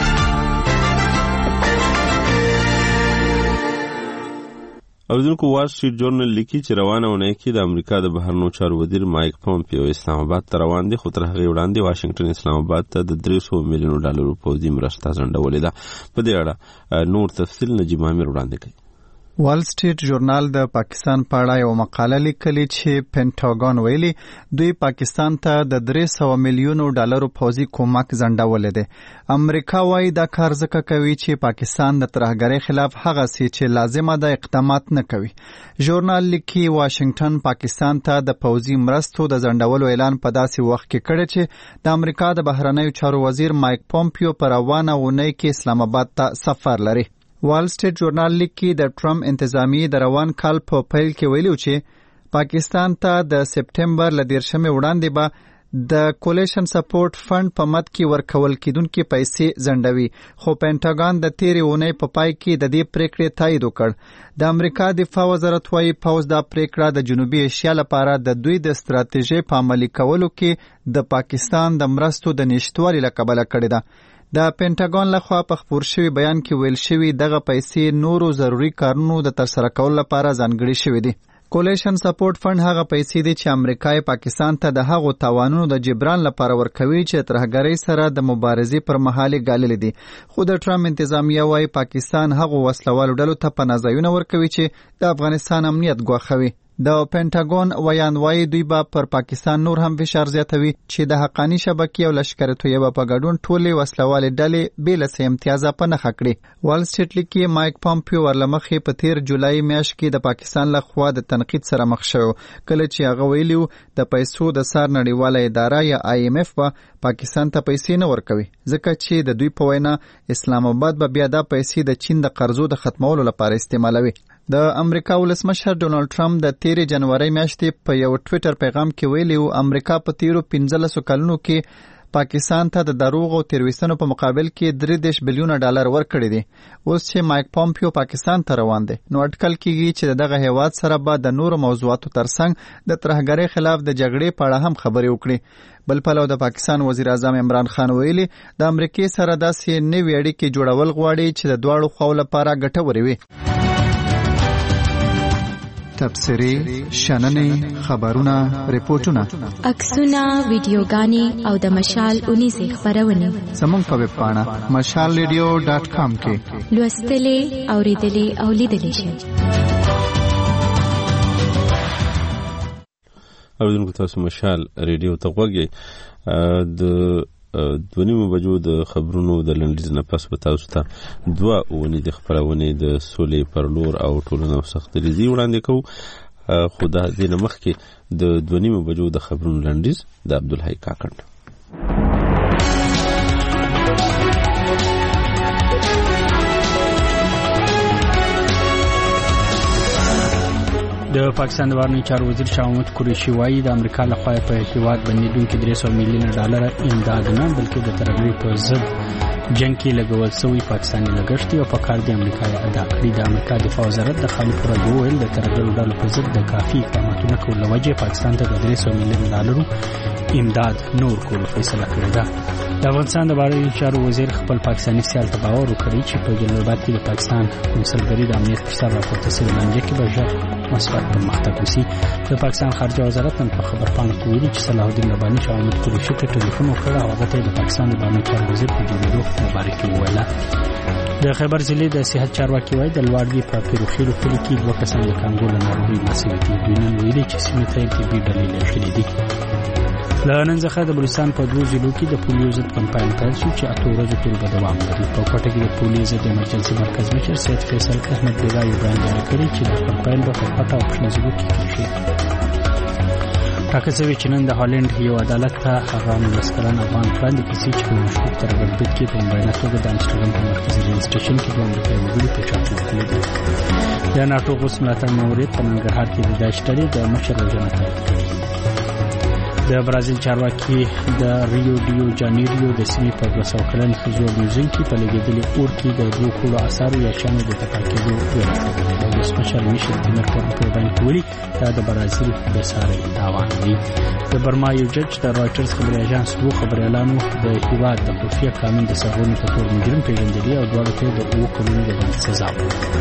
[SPEAKER 1] اوریدونکو وال سټریټ جورنال لیکي چې روانه اونۍ کې د امریکا د بهرنیو چارو وزیر مایک پومپیو اسلام آباد ته روان دي خو تر هغې وړاندې واشنګټن اسلام آباد ته د درې سوه میلیونو ډالرو پوځي مرسته ځنډولې ده. په دې اړه نور تفصیل نجیب عامر وړاندې کوي.
[SPEAKER 21] وال سټریټ ژورنال د پاکستان په اړه یو مقاله لیکلې چې پینټاګون ویلي دوی پاکستان ته د درې سوه میلیونو ډالرو پوځي کومک ځنډولی دی. امریکا وایي دا کار ځکه کوي چې پاکستان د ترهګرۍ خلاف هغسې چې لازمه ده اقدامات نه کوي. ژورنال لیکي واشنګټن پاکستان ته د پوځي مرستو د ځنډولو اعلان په داسې وخت کې کړی چې د امریکا د بهرنیو چارو وزیر مایک پومپیو په روانه اونۍ کې اسلام آباد ته سفر لري. وال سټریټ ژورنال لیکي د ټرمپ انتظامیې د روان کال په پیل کې ویلي چې پاکستان ته د سپټمبر له دیرشمې وړاندې به د کولیشن سپورټ فند په مد کې ورکول کېدونکې پیسې ځنډوي، خو پینټاګون د تېرې اونۍ په پای کې د دې پریکړې تایید وکړ. د امریکا دفاع وزارت وايي پوځ دا پریکړه د جنوبي ایشیا لپاره د دوی د ستراتیژۍ په عملي کولو کې د پاکستان د مرستو د نشتوالي له کبله کړې ده. د پینټاګون لخوا په خپور شوي بیان کې ویل شوي دغه پیسې نورو ضروري کارونو د ترسره کولو لپاره ځانګړي شوي دي. کولیشن سپورټ فند هغه پیسې دي چې امریکا پاکستان ته د هغو تاوانونو د جبران لپاره ورکوي چې ترهګرۍ سره د مبارزې پر مهال ګاللې دي. خو د ټرمپ انتظامیه وايي پاکستان هغو وسلوالو ډلو ته پناه ځایونه ورکوي چې د افغانستان امنیت ګواښوي. د پینټاګون ویان وايي دوی به پر پاکستان نور هم فشار زیاتوي چې د حقانی شبکې او لشکره طیبه په ګډون ټولې وسلوالې ډلې بې له څه امتیازه په نښه کړي. وال سټریټ لیکي مایک پومپیو ورلمخې په تیر جولای میاشت کې د پاکستان لخوا د تنقید سره مخ شو کله چې هغه ویلي د پیسو د سار نړیواله اداره یا آی ایم ایف به پاکستان ته پیسې نه ورکوي ځکه چې د دوی په وینا اسلام آباد به بیا دا پیسې د چین د قرضو د ختمولو لپاره استعمالوي. د امریکا ولسمشر ډونالد ټرمپ د تیرې جنوري میاشتې په یو ټویټر پیغام کې ویلي و امریکا په تیرو پنځلسو کلونو کې پاکستان ته د دروغ او تیرویستنو په مقابل کې درې دېرش بلیونه ډالر ورکړي دي. اوس چې مایک پومپیو پاکستان ته روان دی نو اټکل کیږي چې دغه هیواد سره به د نورو موضوعاتو ترڅنګ د ترهګرۍ خلاف د جګړې په اړه هم خبرې وکړي. بل پلو د پاکستان وزیر اعظم عمران خان ویلي د امریکای سره داسې نوې اړیکې جوړول غواړي چې د دواړو خواو لپاره ګټورې وي. تبصرې شننې خبرونه ریپورتونه
[SPEAKER 23] عکسونه ویډیوګانې او د مشال اونیزې خبرونه
[SPEAKER 21] زموږ په ویب پاڼه مشال ریډیو ډاټ کام کې
[SPEAKER 23] لوستلې اوریدلې او لیدلې شئ.
[SPEAKER 1] اوریدونکو تاسو مشال ریډیو ته غوږ یې. د دوه نیمو بجو د خبرونو د لنډیز نه پس به تاسو ته دوه اونۍ د خپرونې د سولې پر لور او ټولنه او سختدریزي وړاندې کوو. خو د دې نه مخکې د دوه نیمو بجو د خبرونو لنډیز د عبدالحی کاکړ.
[SPEAKER 2] د پاکستان د بهرنیو چارو وزیر شاه محمود قریشي وایي د امریکا لخوا په هیواد بندیدونکو درې سوه میلیونه ډالر امداد نه بلکې د ترهګرۍ په ضد جنگ کې لګول شوی پاکستاني لګښت او په کار د امریکا ادا کړی. د امریکا دفاع وزارت د خالد پرجو ویل د ترهګرو ډلو په ضد د کافي اقداماتو کولو لوجه پاکستان ته د درې سوه میلیونه ډالر امداد نور کول فیصله کړې ده. د افغانستان د بهرنیو چارو وزیر خپل پاکستاني سیال ته باور وکړی چې په جلال آباد کې د پاکستان کنسولګري د امنیت فشار راپورته شوی لانجه کې به ژر مثبت پرمختګ وشي. د پاکستان خارجه وزارت نن په خبرپاڼه کې ویلي چې صلاح الدین رباني شاه محمود قریشي ته ټلیفون وکړ او هغه ته د پاکستان د بهرنیو چارو وزیر په جوړېدو مبارکي وویله. د خیبر ضلع د صحت چارواکي وایي د لواړګي په پیروخیلو کلي کې دوه کسان د کانګو له ناروغۍ مړه شوي دي. دوی نن ویلي چې سیمې ته طبي ډلې لېږلي دي. له نن څخه د بلوچستان په دوو ضلعو کې د پولیو ضد کمپاین پیل شو چې اته ورځې پورې به دوام لري. په کوټه کې د پولیو ضد ایمرجنسي مرکز مشر سید فیصل احمد بیګا یو بیان جاری کړی چې د کمپاین به په پټه او په شنه ضلعو کې کیږي. ټاکل شوی چې نن د هالند یو عدالت ته هغه نولس کلن افغان وړاندې کړي چې په مشکوک ترهګرۍ کې په مبینه توګه د امسټرډام په مرکزي ریل سټیشن کې دوه امریکایي وګړي پیچاپ کړي دي. د ناټو غوث ملاتړ مورد په ننګرهار کې د داعش ډلې د مشر وژنه تایید کړې. د برازیل چارواکي د ریو ډیو جانیریو د سیمې په دوه سوه کلن ښځو میوزیم کې په لګېدلي اور کې د دوو کړو اثارو یا شیانو د تباه کېدو ویره ښودلې ده. ولسمشر میشل تیمر په بیان کې ویلي دا د برازیل بېساری تاوان دی. د برما یو جج د رايټرز خبري اژانس دوه خبريالانو د هیواد د خفیه قانون د سرغړونې په تور مجرم پیژندلي او دواړو ته د اووه کلونو د بند سزا ورکړه.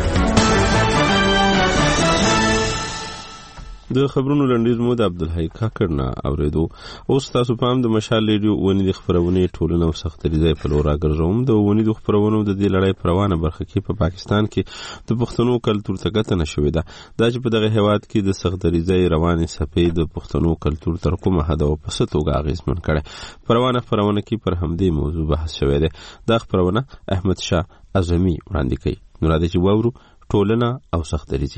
[SPEAKER 1] د خبرونو لنډیز مو د عبدالحی کاکړ نه اوریدو. اوس تاسو په هم د مشال ریډیو ونې د خبرونې ټولنه او سختدریزۍ په لور راګرځوم. د ونې د خبرونو د دې لړۍ په روانه برخه کې په پاکستان کې د پښتنو کلتور ته ګټه نشوې ده. دا چې په دغه هیواد کې د سختدریزۍ روانې څپې د پښتنو کلتور تر کومه حده او په څه توګه اغېزمن کړی. په روانه خبرونه کې پر همدې موضوع بحث شوی دی. دا خبرونه احمد شاه اعظمي وړاندې کوي. نو راځئ چې واورو ټولنه او سختدریزي.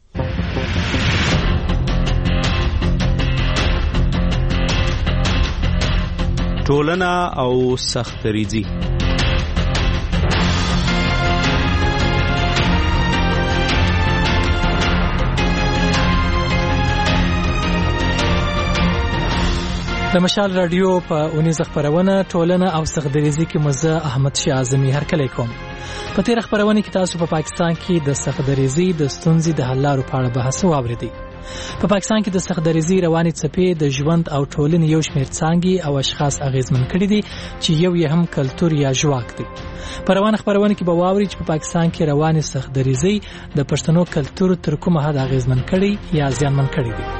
[SPEAKER 12] ټولنه او سختدریزي.
[SPEAKER 5] د مشال رادیو په اونیزه خبرونه ټولنه او سختدریزي کې مزه احمد شاه اعظمي هرکلی کوم. په تیر خبرونه کې تاسو په پا پاکستان کې د سختدریزي د ستونزې د حل لارو په اړه بحث واوریدئ. په پاکستان کې د سختدریزي رواني څپې د ژوند او ټولنې یو شمېر څانګې او اشخاص اغیزمن کړي دي چې یو یې هم کلتور یا ژواک دی. په روانه خبرونه کې به واوري چې په پاکستان کې رواني سختدریزي د پښتنو کلتور تر کومه حد اغیزمن کړي یا زیانمن کړي دي.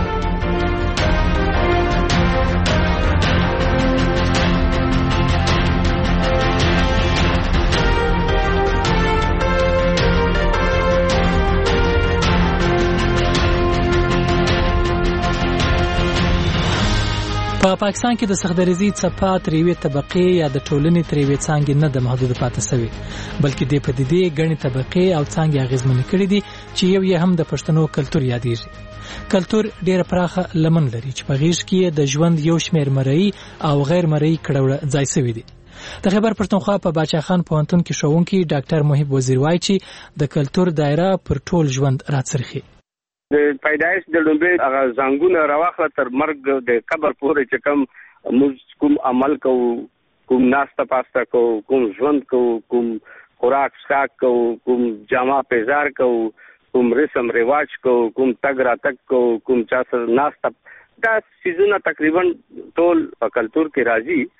[SPEAKER 5] په پاکستان کې د سختدریزي څپه تر یوې طبقې یا د ټولنې تر یوې څانګې نه د محدود پاتې شوی بلکې د پدیدې ګڼې طبقې او څانګې اغیزمنې کړي دي چې یو یې هم د پښتنو کلتور یادېږي. کلتور ډېر پراخه لمن لري چې په غیږ کې د ژوند یو شمېر مرئی او غیر مرئی کړهوړه ځای شوی دي. د خیبر پښتونخوا په باچا خان پوهنتون کې ښوونکي ډاکټر محب وزیر وایي چې د کلتور دایره پر ټول ژوند راڅرخي.
[SPEAKER 8] د پیدایش د لومبه هغه زنګونه راوخله تر مرګ د قبر پورې چې کوم موږ کوم عمل کوو، کوم ناسته پاسته کوو، کوم ژوند کوو، کوم خوراک څښاک کوو، کوم جامه پیزار کوو، کوم رسم رواج کوو، کوم تګ راتګ کوو، کوم چا سره ناسته، دا څیزونه تقریبا ټول په کلتور کې راځي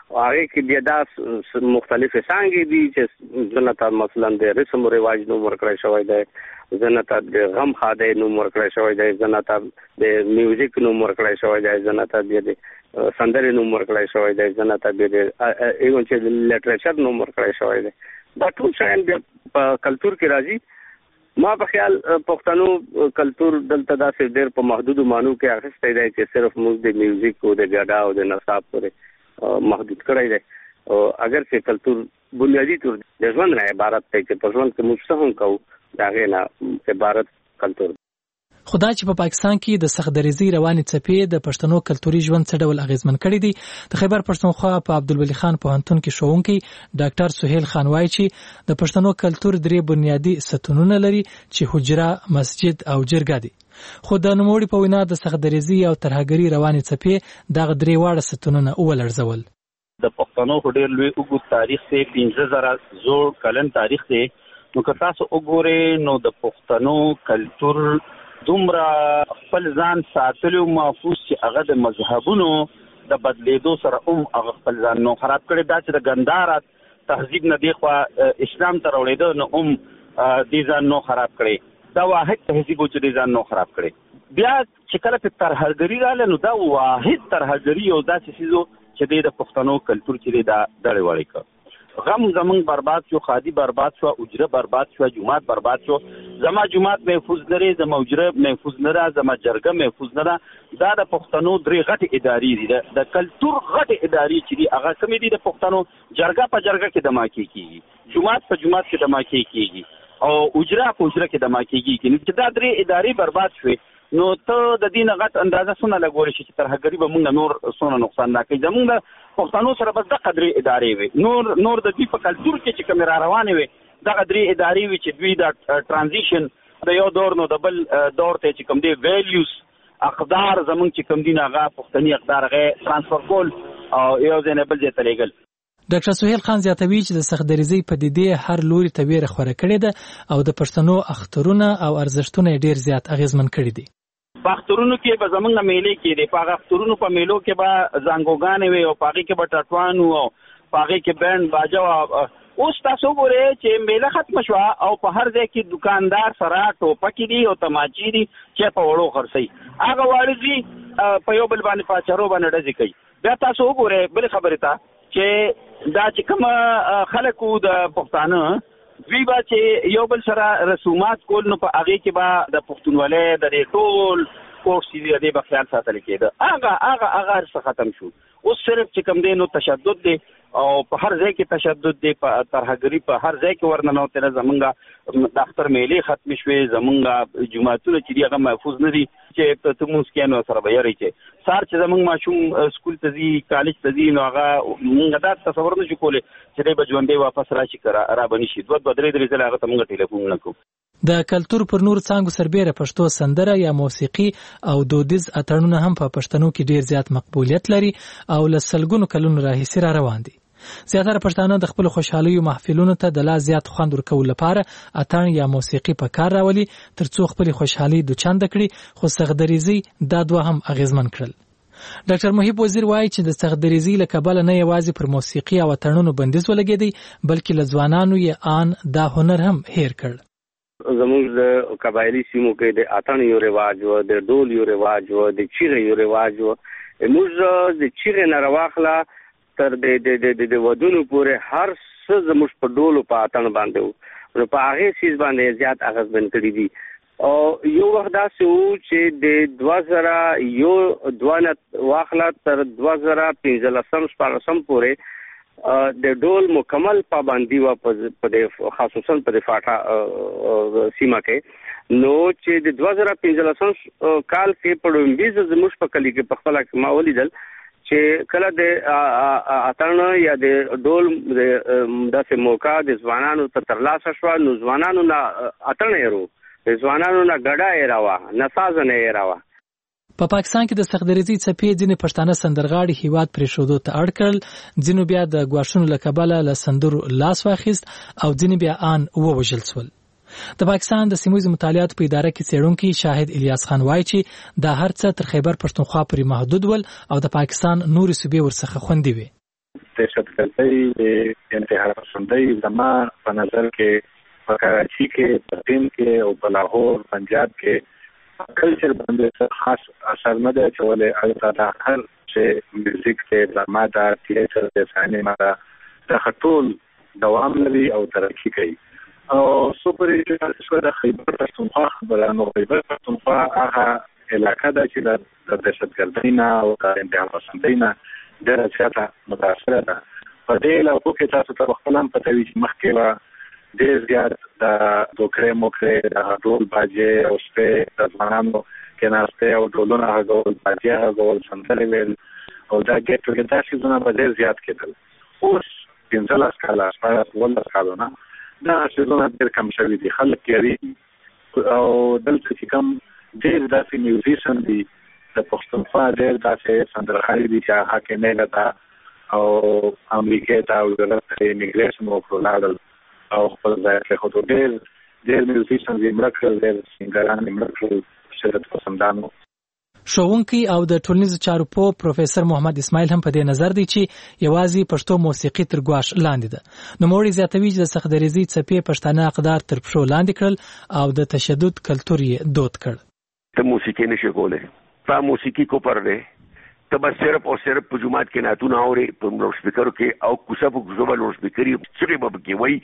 [SPEAKER 8] هغه کې بیا دا مختلف څنګه دي چې ځنه مثلا د رسم او رواج نو ورکړی شوی دی، ځنه ته د غم خاده نو ورکړی شوی دی، ځنه ته د میوزیک نو ورکړی شوی دی، ځنه ته د سندرې نو ورکړی شوی دی، ځنه ته د ایون چې لټریچر نو ورکړی شوی دی. دا ټول شیان په کلچر کې راځي. ما په خیال پښتنو کلچر دلته داسې ډېر په محدودو مانو کې اخیستی دی چې صرف موږ د میوزیک او د ګډا او د نصاب پورې محدود کړی دی. اگر چې کلچر بنیادی طور د ژوند نه عبارت دی چې په ژوند کې موږ څه هم کوو دا غي نه عبارت کلچر.
[SPEAKER 5] خدا چې په پاکستان کې د سختدریزي رواني څپې د پښتنو کلتوري ژوند څه ډول اغیزمن کړي دي، د خیبر پښتونخوا په عبدالولي خان پوهنتون کې ښوونکی ډاکټر سهیل خان وایي چې د پښتنو کلتور درې بنیادی ستونونه لري چې حجره، مسجد او جرګه دي. خو د نوموړي په وینا د سختدریزي او ترهګري رواني څپې دغه درې واړه ستونونه ولړزول.
[SPEAKER 9] د پښتنو ډېر لوی اوږد تاریخ دی، پنځه زره زوړ کلن تاریخ دی. نو که تاسو وګورئ نو د پښتنو کلتور دومره خپل ځان ساتلو محفوظ چې هغه د مذهبونو د بدلیدو سره هم هغه خپل ځان نو خراب کړی. دا چې د ګندهارا تهذیب نه دی خو اسلام ته راوړېده نو هم دې ځان نو خراب کړی. دا واحد تهذیب چې دې ځان نو خراب کړی. بیا چې کله په ترهګري رااله نو دا واحد ترهګري او داسې څیزو چې د پښتنو کلتور چې دا ډړې وړې کړ. غم زمون برباد شو، خادي برباد شو، اجره برباد شو، جمعات برباد شو. زما جمعات محفوظ نه لري، زما اجره محفوظ نه ده، زما جرګه محفوظ نه ده. دا د پښتنو درې غټ ادارې دي. د کلتور غټ ادارې چې دي هغه کومې دي؟ د پښتنو جرګه په جرګه کې دما کیږي، جمعات په جمعات کې دما کیږي او اجره په اجره کې دما کیږي. چې دا درې ادارې برباد شوي نو ته د دین غټ اندازه سونه لګوري چې ترهګري به موږ نور سونه نقصان نه کوي. زموږ د پښتنو سره بس د قدرې ادارې وي، نور نور د دې په کلچر کې چې کوم را روانې وي د قدرې ادارې وي چې دوی د ترانزیشن د یو دور نو د بل دور ته چې کوم دی ویلیوز اقدار زموږ چې کوم دین هغه پښتني اقدار هغه ترانسفر کول او یو ځای نه بل ځای ته لیږل.
[SPEAKER 5] ډاکټر سهیل خان زیاتوي چې د سختدریزي پدیدې هر لوري ته ویره خوره کړې ده او د پښتنو اخترونه او ارزښتونه ډیر زیات اغیزمن کړي دي.
[SPEAKER 9] په اخترونو کې به زمونږ میلې کې دي، په اخترونو په میلو کې به زنګوګانې وي او پاغي کې به ټټوان او پاغي کې بند باجا. اوس تاسو وګورئ چې میله ختم شو او په هر ځای کې دکاندار سره ټوپکې دي او تماچې دي چې په وړو خرڅي هغه واړځي په یو بل باندې پاچارو باندې ډزې کوي. بیا تاسو وګورئ بل خبره ته چې دا چې کوم خلکو د پښتانه دوی به چې یو بل سره رسومات کول نو په هغې کې به د پښتونولۍ د دې ټول کورس چې دی به خیال ساتل کېده. هغه هغه هغه هر څه ختم شو. اوس صرف چې کوم دی نو تشدد دی او په هر ځای کې تشدد دی، په ترهګري په هر ځای کې ورننوتله. زمونږ د اختر میلې ختمې شوې، زمونږ جوماتونه چې دي هغه محفوظ نه دي چې ته مونځ کوې نو سره به یری چې سهار چې زمونږ ماشوم سکول ته ځي، کالج ته ځي نو هغه مونږ دا تصور نه شو کولی چې دی به ژوندی واپس راشي که را به نه شي. دوه دوه درې درې ځله هغه ته مونږ ټلیفون نه کوو.
[SPEAKER 5] د کلتور پر نور څانګو سربیره پښتو سندره یا موسیقي او دودیز اتړونه هم په پښتنو کې ډیر زیات مقبولیت لري او له سلګونو کلونو راهیسې را روان دي. زیاتره پښتانه د خپل خوشحالیو محفلونو ته د لا زیات خوند ورکولو لپاره اتڼ یا موسیقي په کار راولي ترڅو خپل خوشحالي دوچند کړي، خو سختدریزي دا دوه هم اغیزمن کړل. ډاکټر محیب وزیر وایي چې د سختدریزي له کبله نه یوازې پر موسیقي او اتڼونو بندیز ولګېدی بلکې له ځوانانو یې آن دا هنر هم هیر کړ.
[SPEAKER 8] زموږ د قبایلی سیمو کې د اتڼ یو رواج و، د ډول یو رواج و، د چیغې یو رواج و. موږ د چیغې نه راواخله تر د ودونو پورې هر څه زموږ په ډول او په اتڼ باندې و نو په هغې څیز باندې زیات اغېزمن کړي دي. او یو وخت داسې و چې د دوه زره یو دوه نه واخله تر دوه زره پنځلسم شپاړسم پورې د ډول مکمل پابندي وه په خصوصا په د فاټا سیمه کې. نو چې د دوه زره پنځلسم کال کې په ډومبیزه زموږ په کلي کې په خپله ما ولیدل چې کله د اتڼ یا د ډول داسې موقع د ځوانانو ته ترلاسه شوه نو ځوانانو نه اتڼ یې رو، د ځوانانو نه ګډه یې راوه، نسازه نه یې راوه.
[SPEAKER 5] په پاکستان کې د سختدریزي څپې ځینې پښتانه سندرغاړي هیواد پرېښودو ته اړ کړل، ځینو بیا د ګواښونو له کبله له سندرو لاس واخیست او ځینې بیا آن ووژل شول. د پاکستان د سیمویز مطالعاتو په اداره کې څېړونکی شاهد الیاس خان وایي چې دا هر څه تر خیبر پښتونخوا پورې محدود ول او د پاکستان نورې صوبې ورڅخه خوندي وي.
[SPEAKER 6] دهشتګردۍ د انتحار پسندۍ زما په نظر کې په کراچي کې په هند کې او په لاهور پنجاب کې کلچر باندې خاص اثر نه دی اچولی. البته دا هر چې میوزیک دی، ډرامه ده، تیاتر دی، سینما ده، دا ټول دوام لري او ترقي کوي. او سپر ایجنټ شو د خیبر پښتونخوا خبره نو خیبر پښتونخوا هغه علاقه ده چې د دهشتګردۍ نه او د انتحار پسندۍ نه ډېره زیاته متاثره ده. په دې علاقو کې تاسو ته خپل هم پته وي چې مخکې به ډېر زیات د ټوکرې موکرې د ډول باجې او شپې د ځوانانو کېناستې او ډولونه غږول، باجې غږول، سندرې ویل او دا ګېټ ټوګېدر څیزونه به ډېر زیات کېدل. اوس پنځلس کاله شپاړس اوولس کالونه دا څیزونه ډېر کم شوي دي. خلک یېرېږي او دلته چې کوم ډېر داسې میوزیشن دي د پښتونخوا ډېر داسې سندرغاړي دي چې هغه کې نه ده او امریکې ته او دلته ایمیګریشن وکړو لاړل او خپل ځای پرېښودو. ډېر ډېر میوزیشن یې مړه کړل، ډېر سینګران یې مړه کړل شدت پسندانو.
[SPEAKER 5] ښوونکی او د ټولنیزو چارو پوه پروفیسور محمد اسماعیل هم په دې نظر دی چې یوازې پښتو موسیقي تر ګواښ لاندې ده. نوموړی زیاتوي چې د سختدریزي څپې پښتانه اقدار تر پښو لاندې کړل او د تشدد کلتور یې دود کړ.
[SPEAKER 13] ته موسیقي نشي کولی، تا موسیقي کو پر دی، ته بس صرف او صرف په جومات کې نعتونه اوري په لوډ سپیکرو کې او کوڅه په کوڅه به لوډ سپیکري چغې به پکې وایي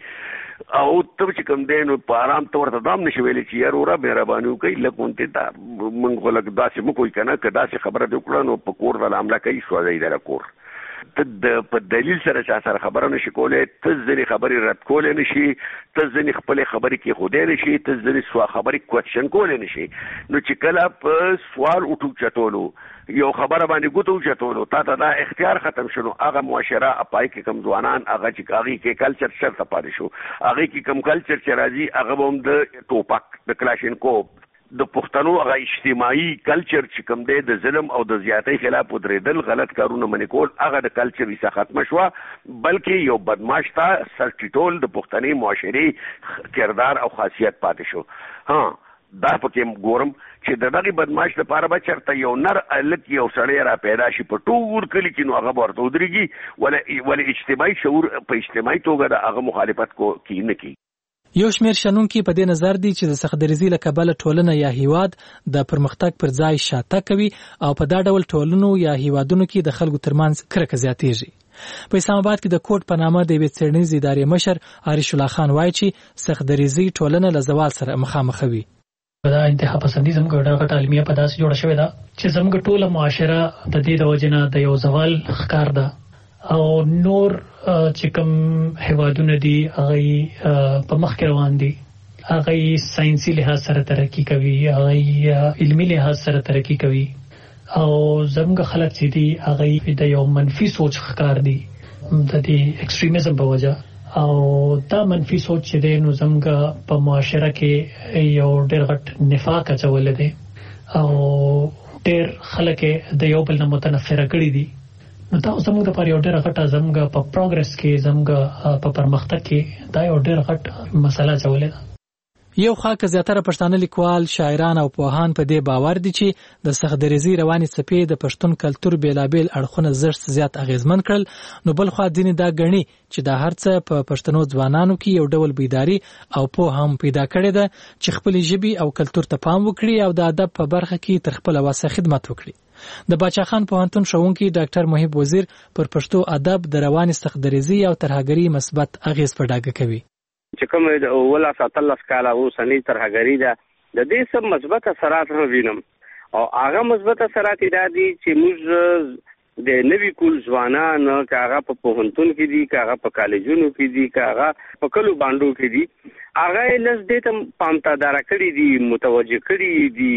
[SPEAKER 13] او ته چې کوم دی نو په ارام ته ورته دا هم نشي ویلی چې یار وره مهرباني وکړئ لږ غونډې ته موږ خو لږ داسې مه کوئ که نه، که داسې خبره دې وکړه نو په کور ته حمله کوي سوځوي دله کور. ته د په دلیل سره چا سره خبره نشي کولی، ته ځینې خبرې رد کولی نشي، ته ځینې خپلې خبرې کېښودی نشي، ته ځینې سوا خبرې کوېشن کولی نشي. نو چې کله په سوال وټوک چتولو یو خبره باندې ګوتو چتولو تا ته دا اختیار ختم شنو، هغه معاشره پای کې کم ځوانان هغه چې هغې کې کلچر شرطه پاتې شو، هغې کې کم کلچر چې راځي هغه به هم د ټوپک د کلاشینکوف د پښتنو هغه اجتماعي کلچر چې کوم دی د ظلم او د زیاتۍ خلاف ودرېدل، غلط کارونه منې کول، هغه د کلچر حصه ختمه شوه، بلکې یو بدماش ته سر ټیټول د پښتني معاشرې کردار او خاصیت پاتې شو. ها دا پکې ګورم چې د دغې بدماش لپاره به چېرته یو نر هلک یو سړی را پیدا شي په ټول کلي کې، نو هغه به ورته ودرېږي ولې اجتماعي شعور په اجتماعي توګه د هغه مخالفت کې نه کوي.
[SPEAKER 5] یو شمېر شنونکي په دې نظر دي چې د سختدریزي له کبله ټولنه یا هیواد د پرمختګ پر ځای شاته کوي او په دا ډول ټولنو یا هیوادونو کې د خلکو ترمنځ کرکه زیاتېږي. په اسلام آباد کې د کوټ په نامه د یوې څېړنیزې ادارې مشر عارش الله خان وایي چې سختدریزي ټولنه له زوال سره مخامخ وي.
[SPEAKER 10] دا انتها پسندي زموږ ډېره غټه علمیه په داسې جوړه شوې ده چې زموږ ټوله معاشره د دې د وجې نه د یو زوال ښکار ده او نور چې کوم هیوادونه دي هغه په مخ کې روان دي، هغه ساينسي لحاظ سره ترقی کوي، هغه علمي لحاظ سره ترقی کوي او زموږ خلک چې دي هغه د یو منفي سوچ ښکار دي د دې ایکستریمزم په وجه او دا منفي سوچ چې دی نو زموږ په معاشره کې یو ډېر غټ نفاق اچولی دی او ډېر خلک د یو بل نه متنفره کړي دي. نو دا زموږ لپاره یو ډېره غټه زموږ په پروګرس کې زموږ په پرمختګ کې دا یو ډېر غټ مسله اچولې ده.
[SPEAKER 5] یو خوا که زیاتره پښتانه لیکوال، شاعران او پوهان په دې باور دي چې د سختدریزي روانې څپې د پښتون کلتور بیلابیل اړخونه زښت زیات اغیزمن کړل، نو بل خوا ځینې دا ګڼي چې دا هر څه په پښتنو ځوانانو کې یو ډول بیداری او پوهه هم پیدا کړې ده چې خپلې ژبې او کلتور ته پام وکړي او د ادب په برخه کې تر خپله وسه خدمت وکړي. د باچا خان پوهنتون ښوونکي ډاکټر محب وزیر پر پښتو ادب د روانې سختدریزي او ترهګرۍ مثبت اغیز په ډاګه کوي.
[SPEAKER 8] چې کوم د اوولس اتلس کاله اوسنۍ ترهګري ده د دې څه مثبت اثرات هم وینم او هغه مثبت اثرات دا دي چې موږ د نوي کول ځوانان که هغه په پوهنتون کې دي، که هغه په کالجونو کې دي، که هغه په کلو باندو کې دي، هغه لږ دې ته پامتاداره کړي دي، متوجه کړي دي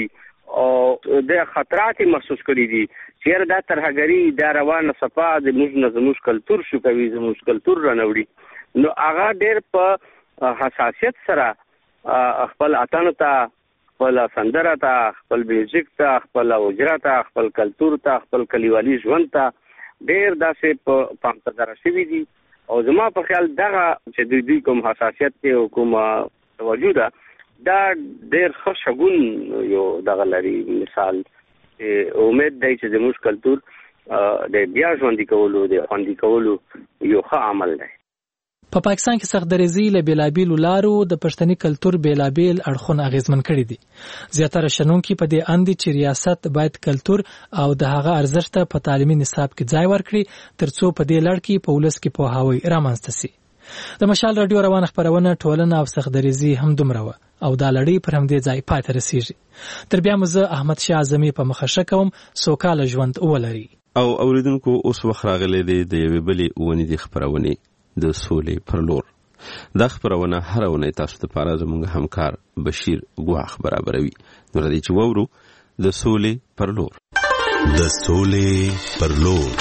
[SPEAKER 8] او د خطرات محسوس کړي دي چې دا ترهګري دا روانه صفا د موږ نه زموږ کلتور شو کوي، زموږ کلتور رانوړي. نو هغه ډېر په حساسیت سره خپل اتانو ته، خپل سندره ته، خپل میوزیک ته، خپل اوجره ته، خپل کلتور ته، خپل کلیوالي ژوند ته ډېر داسې په پامتداره شوي دي او زما په خیال دغه چې دوی دوی کوم حساسیت دی او کوم توجه ده دا ډېر ښه شګون یو دغه لري مثال. امید دی چې زموږ کلتور د بیا ژوندۍ کولو د خوندي کولو یو ښه عمل دی.
[SPEAKER 5] په پا پاکستان کې سخت‌دریزي له بیلابیلو لارو د پښتني کلتور بیلابیل اړخونه اغیزمن کړي دي. زیاتره شنونکي په دې اند چې ریاست باید کلتور او د هغه ارزښت په تعلیمي نصاب کې ځای ورکړي ترڅو په دې لړ کې په ولس کې پوهاوی رامنځته شي. د مشال رادیو روانه خبرونه ټولنه او سخت‌دریزي هم دومره و او دا لړۍ پر همدې ځای پای ته رسیږي. تر بیا مزه احمد شاه اعظمي په مخه کوم سوکاله ژوند ولري.
[SPEAKER 1] او اوریدونکو اوس وخت راغلی دی د یوې بلې اونۍ د خبرونه د سولې پر لور. دا خبرونه هر اونۍ تاسو ته لپاره زموږ همکار بشیر ګواخ برابروي. نو راځئ چې وورو د سولې پر لور.
[SPEAKER 17] د سولې پر لور.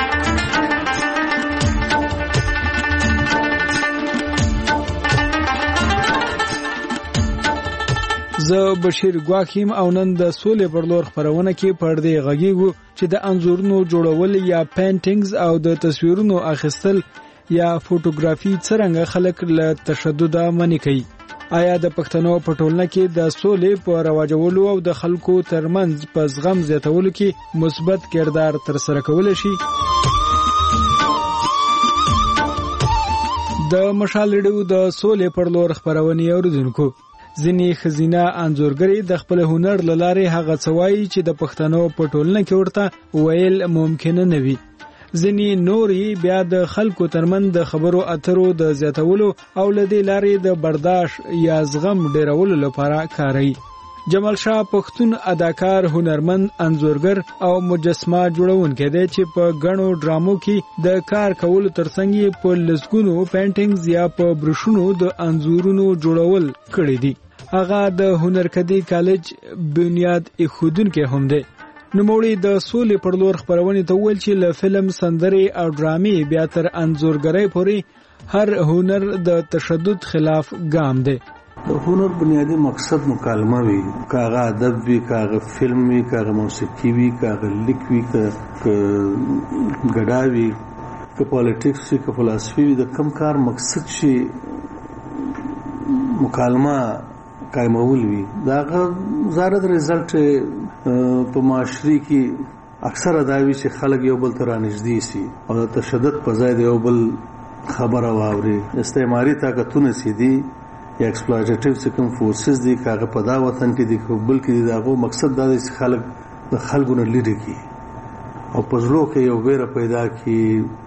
[SPEAKER 4] زه بشیر ګواخیم او نن د سولې پر لور خبرونه کې پردې غږیږو چې د انځورونو جوړول یا پینټینګز او د تصویرونو اخیستل یا فوټوګرافي څرنګه خلک له تشدد منع کوي. آیا د پښتنو په ټولنه کې د سولې په رواجولو او د خلکو ترمنځ په زغم زیاتولو کې مثبت کردار ترسره کول شي؟ د مشال رادیو د سولې پر لور خبرونه اوریدونکو، ځینې خزینه انځورګری د خپل هنر لاره هغه څوایي چې د پښتنو په ټولنه کې ورته ویل ممکن نه وي. ځینې نوري بیا د خلکو ترمن د خبرو اترو د زیاتولو او لدی لارې د برداشت یا زغم ډیرولو لپاره کاروي. جمال شاه پښتون اداکار، هنرمند، انځورګر او مجسمه جوړونکی دی چې په غنو ډرامو کې د کار کولو ترڅنګ په لسګونو پینټینګز یا په بروشونو د انځورونو جوړول کړی دي. هغه د هنرکدي کالج بنیاد ایښودونکی هم دی. نوموړي د سولې پر لور خبرونه ته ویل چې له فلم، سندرې او ډرامې بیا تر انځورګرۍ پورې هر هنر د تشدد خلاف ګام دی.
[SPEAKER 7] د هنر بنیادی مقصد مکالمه وي، کاغه ادب وي، کاغه فلم وي، کاغه موسیقي وي، کاغه لیک وي، که ګډا وي، که پالیټکس وي، که فلسفي وي. د کم کار مقصد شي مکالمه قائمول وي، داغه زارد رزلټ په معاشري کې اکثر داوی چې خلک یو بل ته رانږدې شي او د تشدد په ځای د یو بل خبره واوري. استعماري طاقتونه سي دي یا ایکسپلویټیټیو سکم فورسز دي، کاغه په دا وطن کې دي بل کې دي. داغه مقصد دا دی چې خلک د خلکو نه لري کی او په زړه کې یو ویره پیدا کی،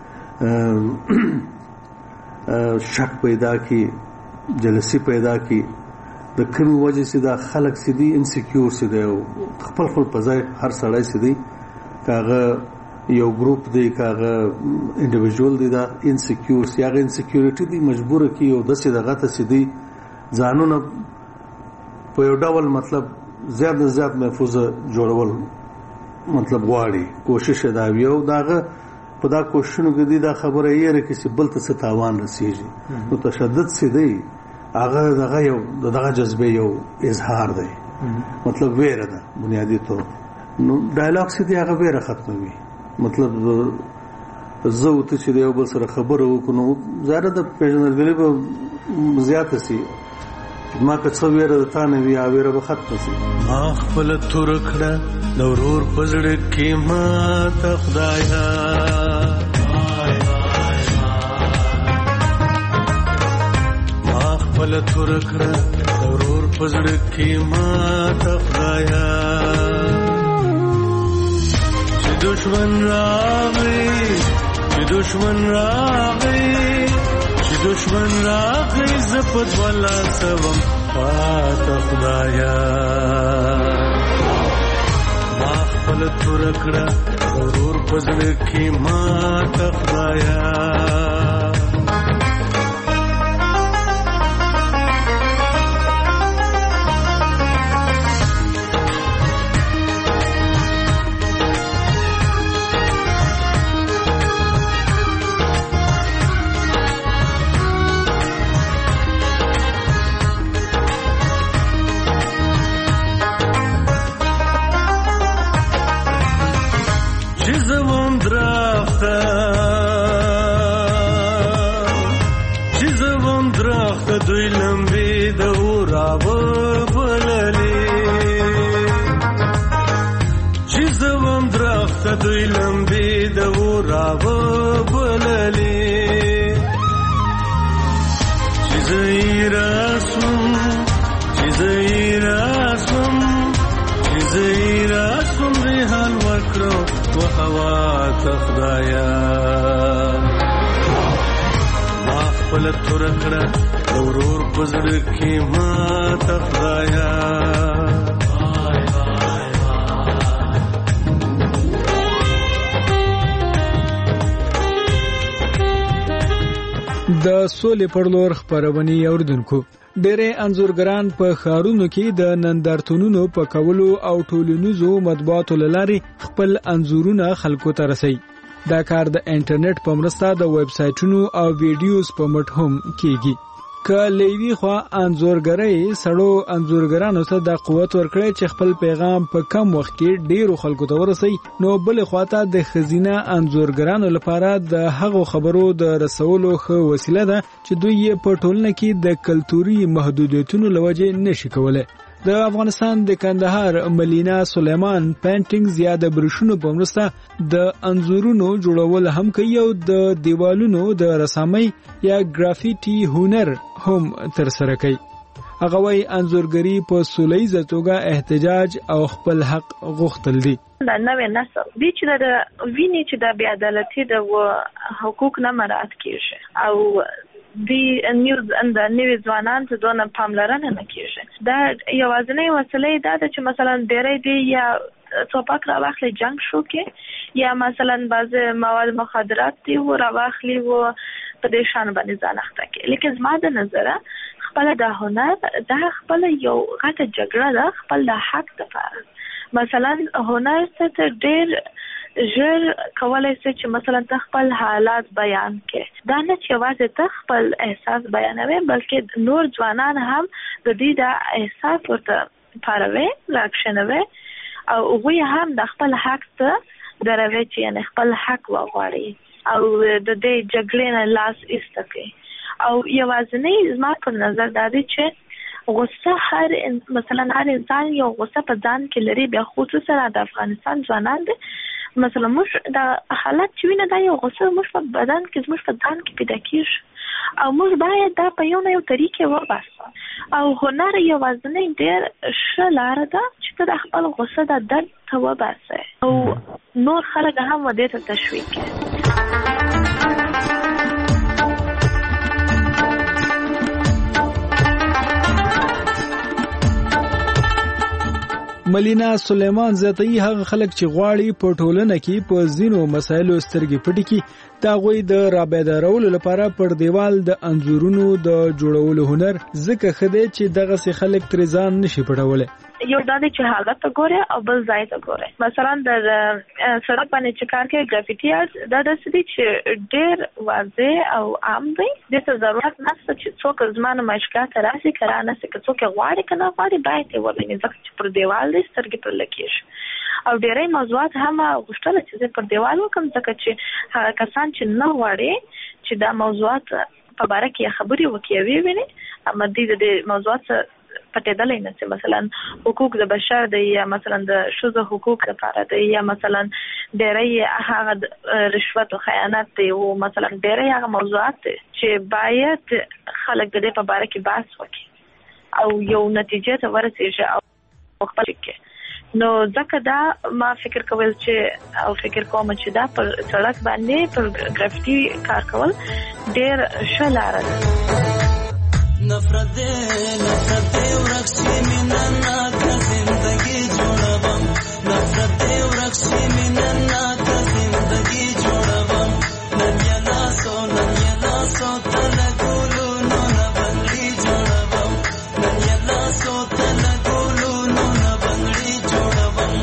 [SPEAKER 7] شک پیدا کی، جلسی پیدا کی. د کومې وجه چې دا خلک سي دي انسیکیور سي دي او خپل خپل په ځای هر سړی سي دي، کاغه یو ګروپ دی، کاغه انډیویډوال دی، دا انسیکیور سي. هغه انسیکیورټي دی مجبور کی او د څه دغه ته سي دي ځانونه په یو ډول مطلب زیات زیات محفوظ جوړول مطلب غواړي. کوشش دا ویو داغه په دا کوششونو کې دی دا خبره یې رکه چې بل ته څه تاوان رسیږي. نو تشدد سي دی هغه دغه یو دغه جذبه یو اظهار دی، مطلب ویره ده بنیادی طور. نو ډایلاګ سي دی هغه ویره ختموي. مطلب زه او ته چې یو بل سره خبرو وکړو زاره د پیژندګلې په زیات سي ما که څو ویره د تا نه وی ویره به ختم سي.
[SPEAKER 11] ما خپل تور کړه د ورور پزړ کې ما ته خدایا، خپل تور کړه د ورور پزړ کې ما ته خدایا. چې دشمن راغی، چې دشمن راغی، چې دشمن راغی زپد ولا سوم پاته خدایا. ما خپل تور کړه د ورور پزړ کې ما ته خدایا. دوی لمبي د اوراو بللي، چې زوم درخت دوی لمبي راو بللې چې زیراسم چې زیراسم چې زیراسم ریحان وکړو و هوا تخدایا ما خپل ترکړه ورور پزړ کې ما تخدایا
[SPEAKER 4] د سولې پر لور خبرونه اوردونکو ډېرې انځورګران په ښارونو کې د نندارتونونو په کولو او ټولنیزو مطبوعاتو لاري خپل انځورونه خلکو ته رسوي. دا کار د انټرنیټ په مرسته د ویب سایټونو او ویډیوز په مټ هم کیږي. که لیوی خو انځورګرۍ سړو انځورګرانو ته د قوت ورکړي چې خپل پیغام په کم وخت کې ډیرو خلکو ته ورسوي، نو بل خواته د خزینه انځورګرانو لپاره د هغو خبرو د رسولو ښه وسیله ده چې دوی په ټولنه کې د کلتوري محدودیتونو لوجه نشي کولای. د افغانستان د کندهار ملینا سلیمان پینټینګ زیاده برښونو په مرسته د انځورونو جوړول هم کوي او د دیوالونو د رسامۍ یا ګرافیټي هنر هم تر سره کوي. هغه وايي انځورګری په سولهییزه توګه احتجاج او خپل حق غوښتل دي.
[SPEAKER 14] دا نوې نسل دي چې د ویني چې د بې عدالتۍ د حقوق نه مراعات کیږي او دی نیوز اند نیوز ځوانان ته دونه پاملرنه نه کیږي. دا یوازینی وسیله ده چې مثلا ډېرې دی یا توپک راواخلي جنگ شو کې یا مثلا بعض مواد مخدرات دی و راواخلي و په دې شان باندې ځان اخته کې. لیکن زما د نظره خپل د هنر دا خپل یو غټه جګړه ده خپل د حق لپاره. مثلا هنر څه ډېر ژر کولای شي چې مثلا خپل حالات بیان کړي. دا نه چې یوازې خپل احساس بیانوي بلکې نور ځوانان هم د دې د احساس ورته پاروي راکښنوي او هغوی هم د خپل حق ته دروي چې یعنې خپل حق وغواړي او د دې جګړې نه لاس ایسته کړي. او یوازینی زما په نظر دا دی چې غصه هر مثلا هر انسان یو غصه په ځان کې لري، بیا خصوصا د افغانستان ځوانان دي مثلا موږ د حالت چې وینه دا یو غصه موږ په بدن کې موږ په ځان کې پیدا کیږي او موږ باید دا په یو نه یو طریقې وباسو. او هنر یوازینی ډېر ښه لاره ده چې ته د خپل غصه د درد ته وباسې او نور خلک هم ودې ته تشویق کړي.
[SPEAKER 4] ملینا سلیمان زیاتوي هغه خلک چې غواړي په ټولنه کې په ځینو مسایلو سترګې پټې کړي دا غوي د رابطارولو لپاره پر دیوال د انځورونو د جوړولو هنر ځکه خدای چې دغه سي خلک تر ځان نشي پټولای.
[SPEAKER 14] یو دا چې حالت ته ګوره او بل ځای ته ګوره. مثلا د سړک باندې چې کار کوي ګرافیټي آرټ دا د سړي چې ډېر واضح او عام دی. د څه ضرورت نشته چې څوک زمانه مشکات راشي کرانه سي که څوک غواړي کنه غواړي باید یې ولني ځکه چې پر دیوال دې سترګې پر لکېږي. او ډېرې موضوعات هم غوښتل چې پر دیوال وکم ځکه چې هغه کسان چې نه غواړي چې دا موضوعات په باره کې خبرې وکړي ویني اما دې د موضوعات پټېدلای نه چې مثلا حقوق د بشر دی یا مثلا د ښځو حقوق لپاره دی یا مثلا ډېرې هغه رشوت او خیانت دی او مثلا ډېرې هغه موضوعات چې باید خلک د دې په باره کې بحث وکړي او یو نتیجه ته ورسېږي او خپل کې. نو ځکه دا ما فکر کول چې او فکر کوم چې دا پر سړک باندې پر ګرافیټي کار کول ډېر ښه لاره ده.
[SPEAKER 15] نفرت دے نفرت دے ورخصی مننا کا زندگی جوړوم نفرت دے ورخصی مننا کا زندگی جوړوم نن یا لاسو نن یا لاسو تل ګولو نو نه بنگړي جوړوم نن یا لاسو تل ګولو نو نه بنگړي جوړوم.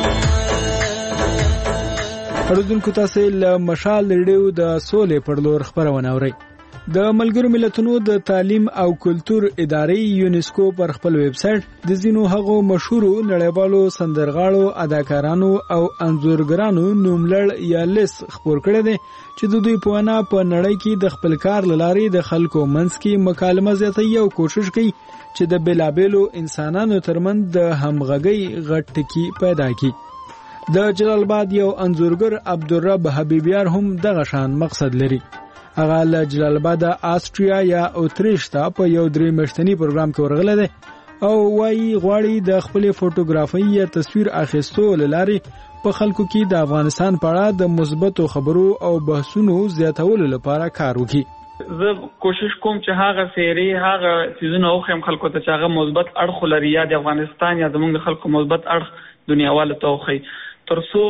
[SPEAKER 4] اردوونکو تاسو له مشال ریډیو د سولې پر لور خبرونه اورئ. د ملګرو ملتونو د تعلیم او کلتور ادارې یونیسکو پر خپل ویب سټ د ځینو هغو مشهورو نړیوالو سندرغاړو، اداکارانو او انځورګرانو نوملړ یا لیست خپور کړی دی چې د دوی په وینا په نړۍ کې د خپل کار له لارې د خلکو منځ کې مکالمه زیاتوي او کوشش کوي چې د بېلابېلو انسانانو ترمنځ د همغږۍ غټ ټکي پیدا کړي. د جلال آباد یو انځورګر عبدالرب حبیبیار هم دغه شان مقصد لري. هغه له جلال آباد آستریا یا اتریش ته په یو درې میاشتني پروګرام کې ورغلی دی او وايي غواړي د خپل فوټوګرافي یا تصویر اخیستو لارې په خلکو کې د افغانستان په اړه د مثبتو خبرو او بحثونو زیاتولو لپاره کار وکړي.
[SPEAKER 16] زه کوشش کوم چې هغه سیری هغه چیزونه اوخم خلکو ته چې هغه مثبت اړخ لري یا د افغانستان یا زموږ خلکو مثبت اړخ دنیاوالو ته وخی ترڅو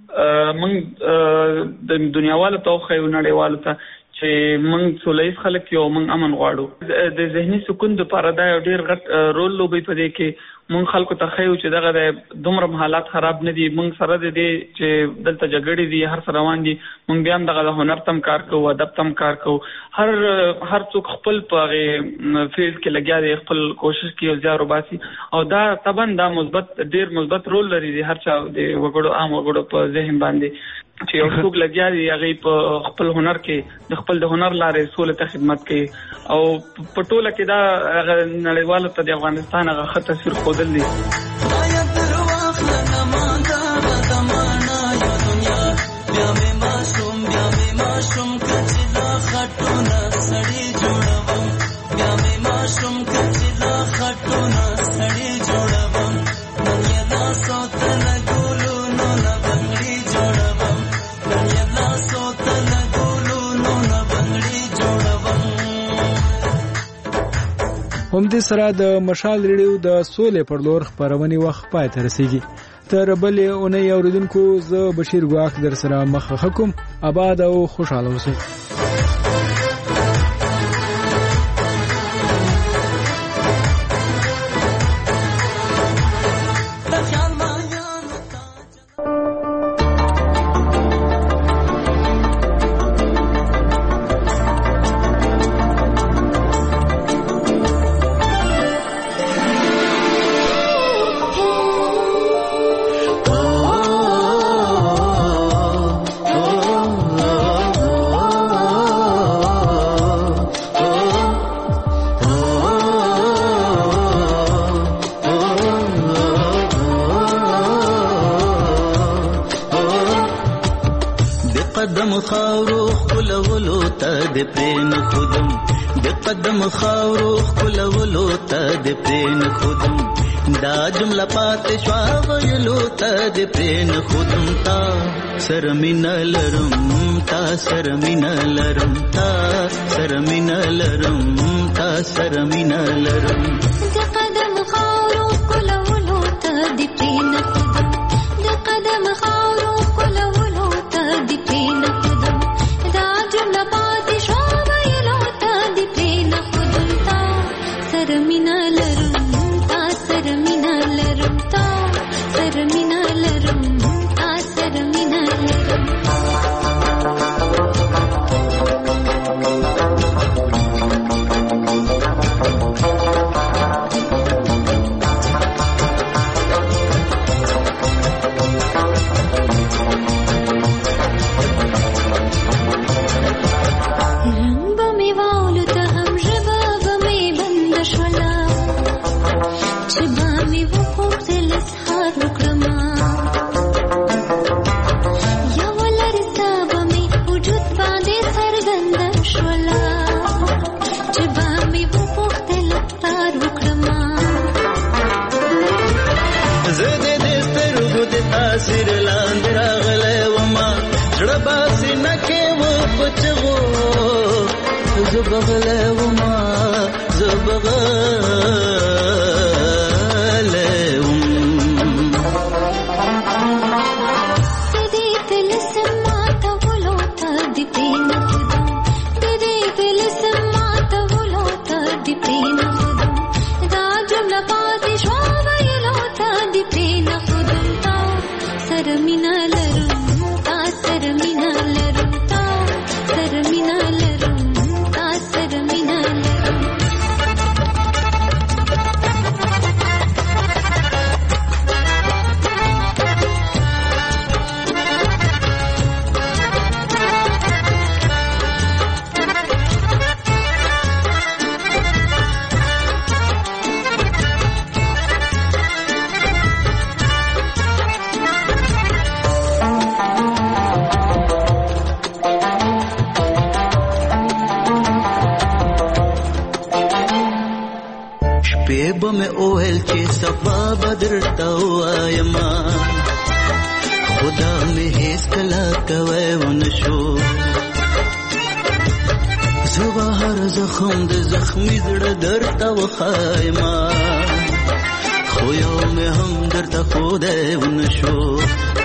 [SPEAKER 16] موږ د دنیاوالو ته وخی نړیوالو ته چې موږ سولهییز خلک یو موږ امن غواړو. د ذهني سکون لپاره دا یو ډیر غټ رول لوبي په دې کې موږ خلکو ته خیو چې دغه د دومره حالات خراب نه دي. موږ سره د دې چې دلته جګړې دي هر څه روان دي موږ بیا هم دغه د هنر تم کار کوو ادب تم کار کوو. هر هر څوک خپل په فیلډ کې لګیا دی خپل کوشش کوي زیار وباسي او دا طبعا دا مثبت ډیر مثبت رول لري د هر چا د وګړو عام وګړو په ذهن باندې چې یو څوک لګیا دی هغه په خپل هنر کې د خپل د هنر لارې سولې ته خدمت کوي او په ټوله کې دا نړیوالو ته د افغانستان هغه ښه تصویر ښودل دي.
[SPEAKER 4] هم دې سره د مشال ریډیو د سولې پر لور خبرونه وخت پای ته رسیږي. تر بلې اونۍ اوریدونکو زه بشیر ګواخ در سره مخه حکم آباد او خوشاله اوسئ.
[SPEAKER 15] قدم خاورو خلولو تا د پرین خودم د قدم خاورو خلولو تا د پرین خودم دا جمله پات شوا ویلو تا د پرین خودم تا سرمین لرم تا سرمین لرم تا سرمین لرم تا سرمین لرم
[SPEAKER 18] د قدم خاورو خلولو تا د پرین خودم د قدم خاورو خلولو تا د پرین خودم دا جمله پات شوا ویلو تا د پرین خودم تا سرمین لرم تا سرمین لرم تا سرمین لرم تا سرمین لرم زبغله وما زبغله دې تل سمات ولو ته دې پین خدم دې تل سمات ولو ته دې پین خدم دا جمله پاتې شو ویلو ته دې پین خدم تا سرمینا لرم تا سرمینا لرم تا سرمینا لرم
[SPEAKER 15] پیب میں اوہل چی صفا بدر توایم خدا میں حیث کلا کوئے ونشو زبا هر زخم د زخمی زړه درته وخایما خو یو مې هم درته خو دی ونشو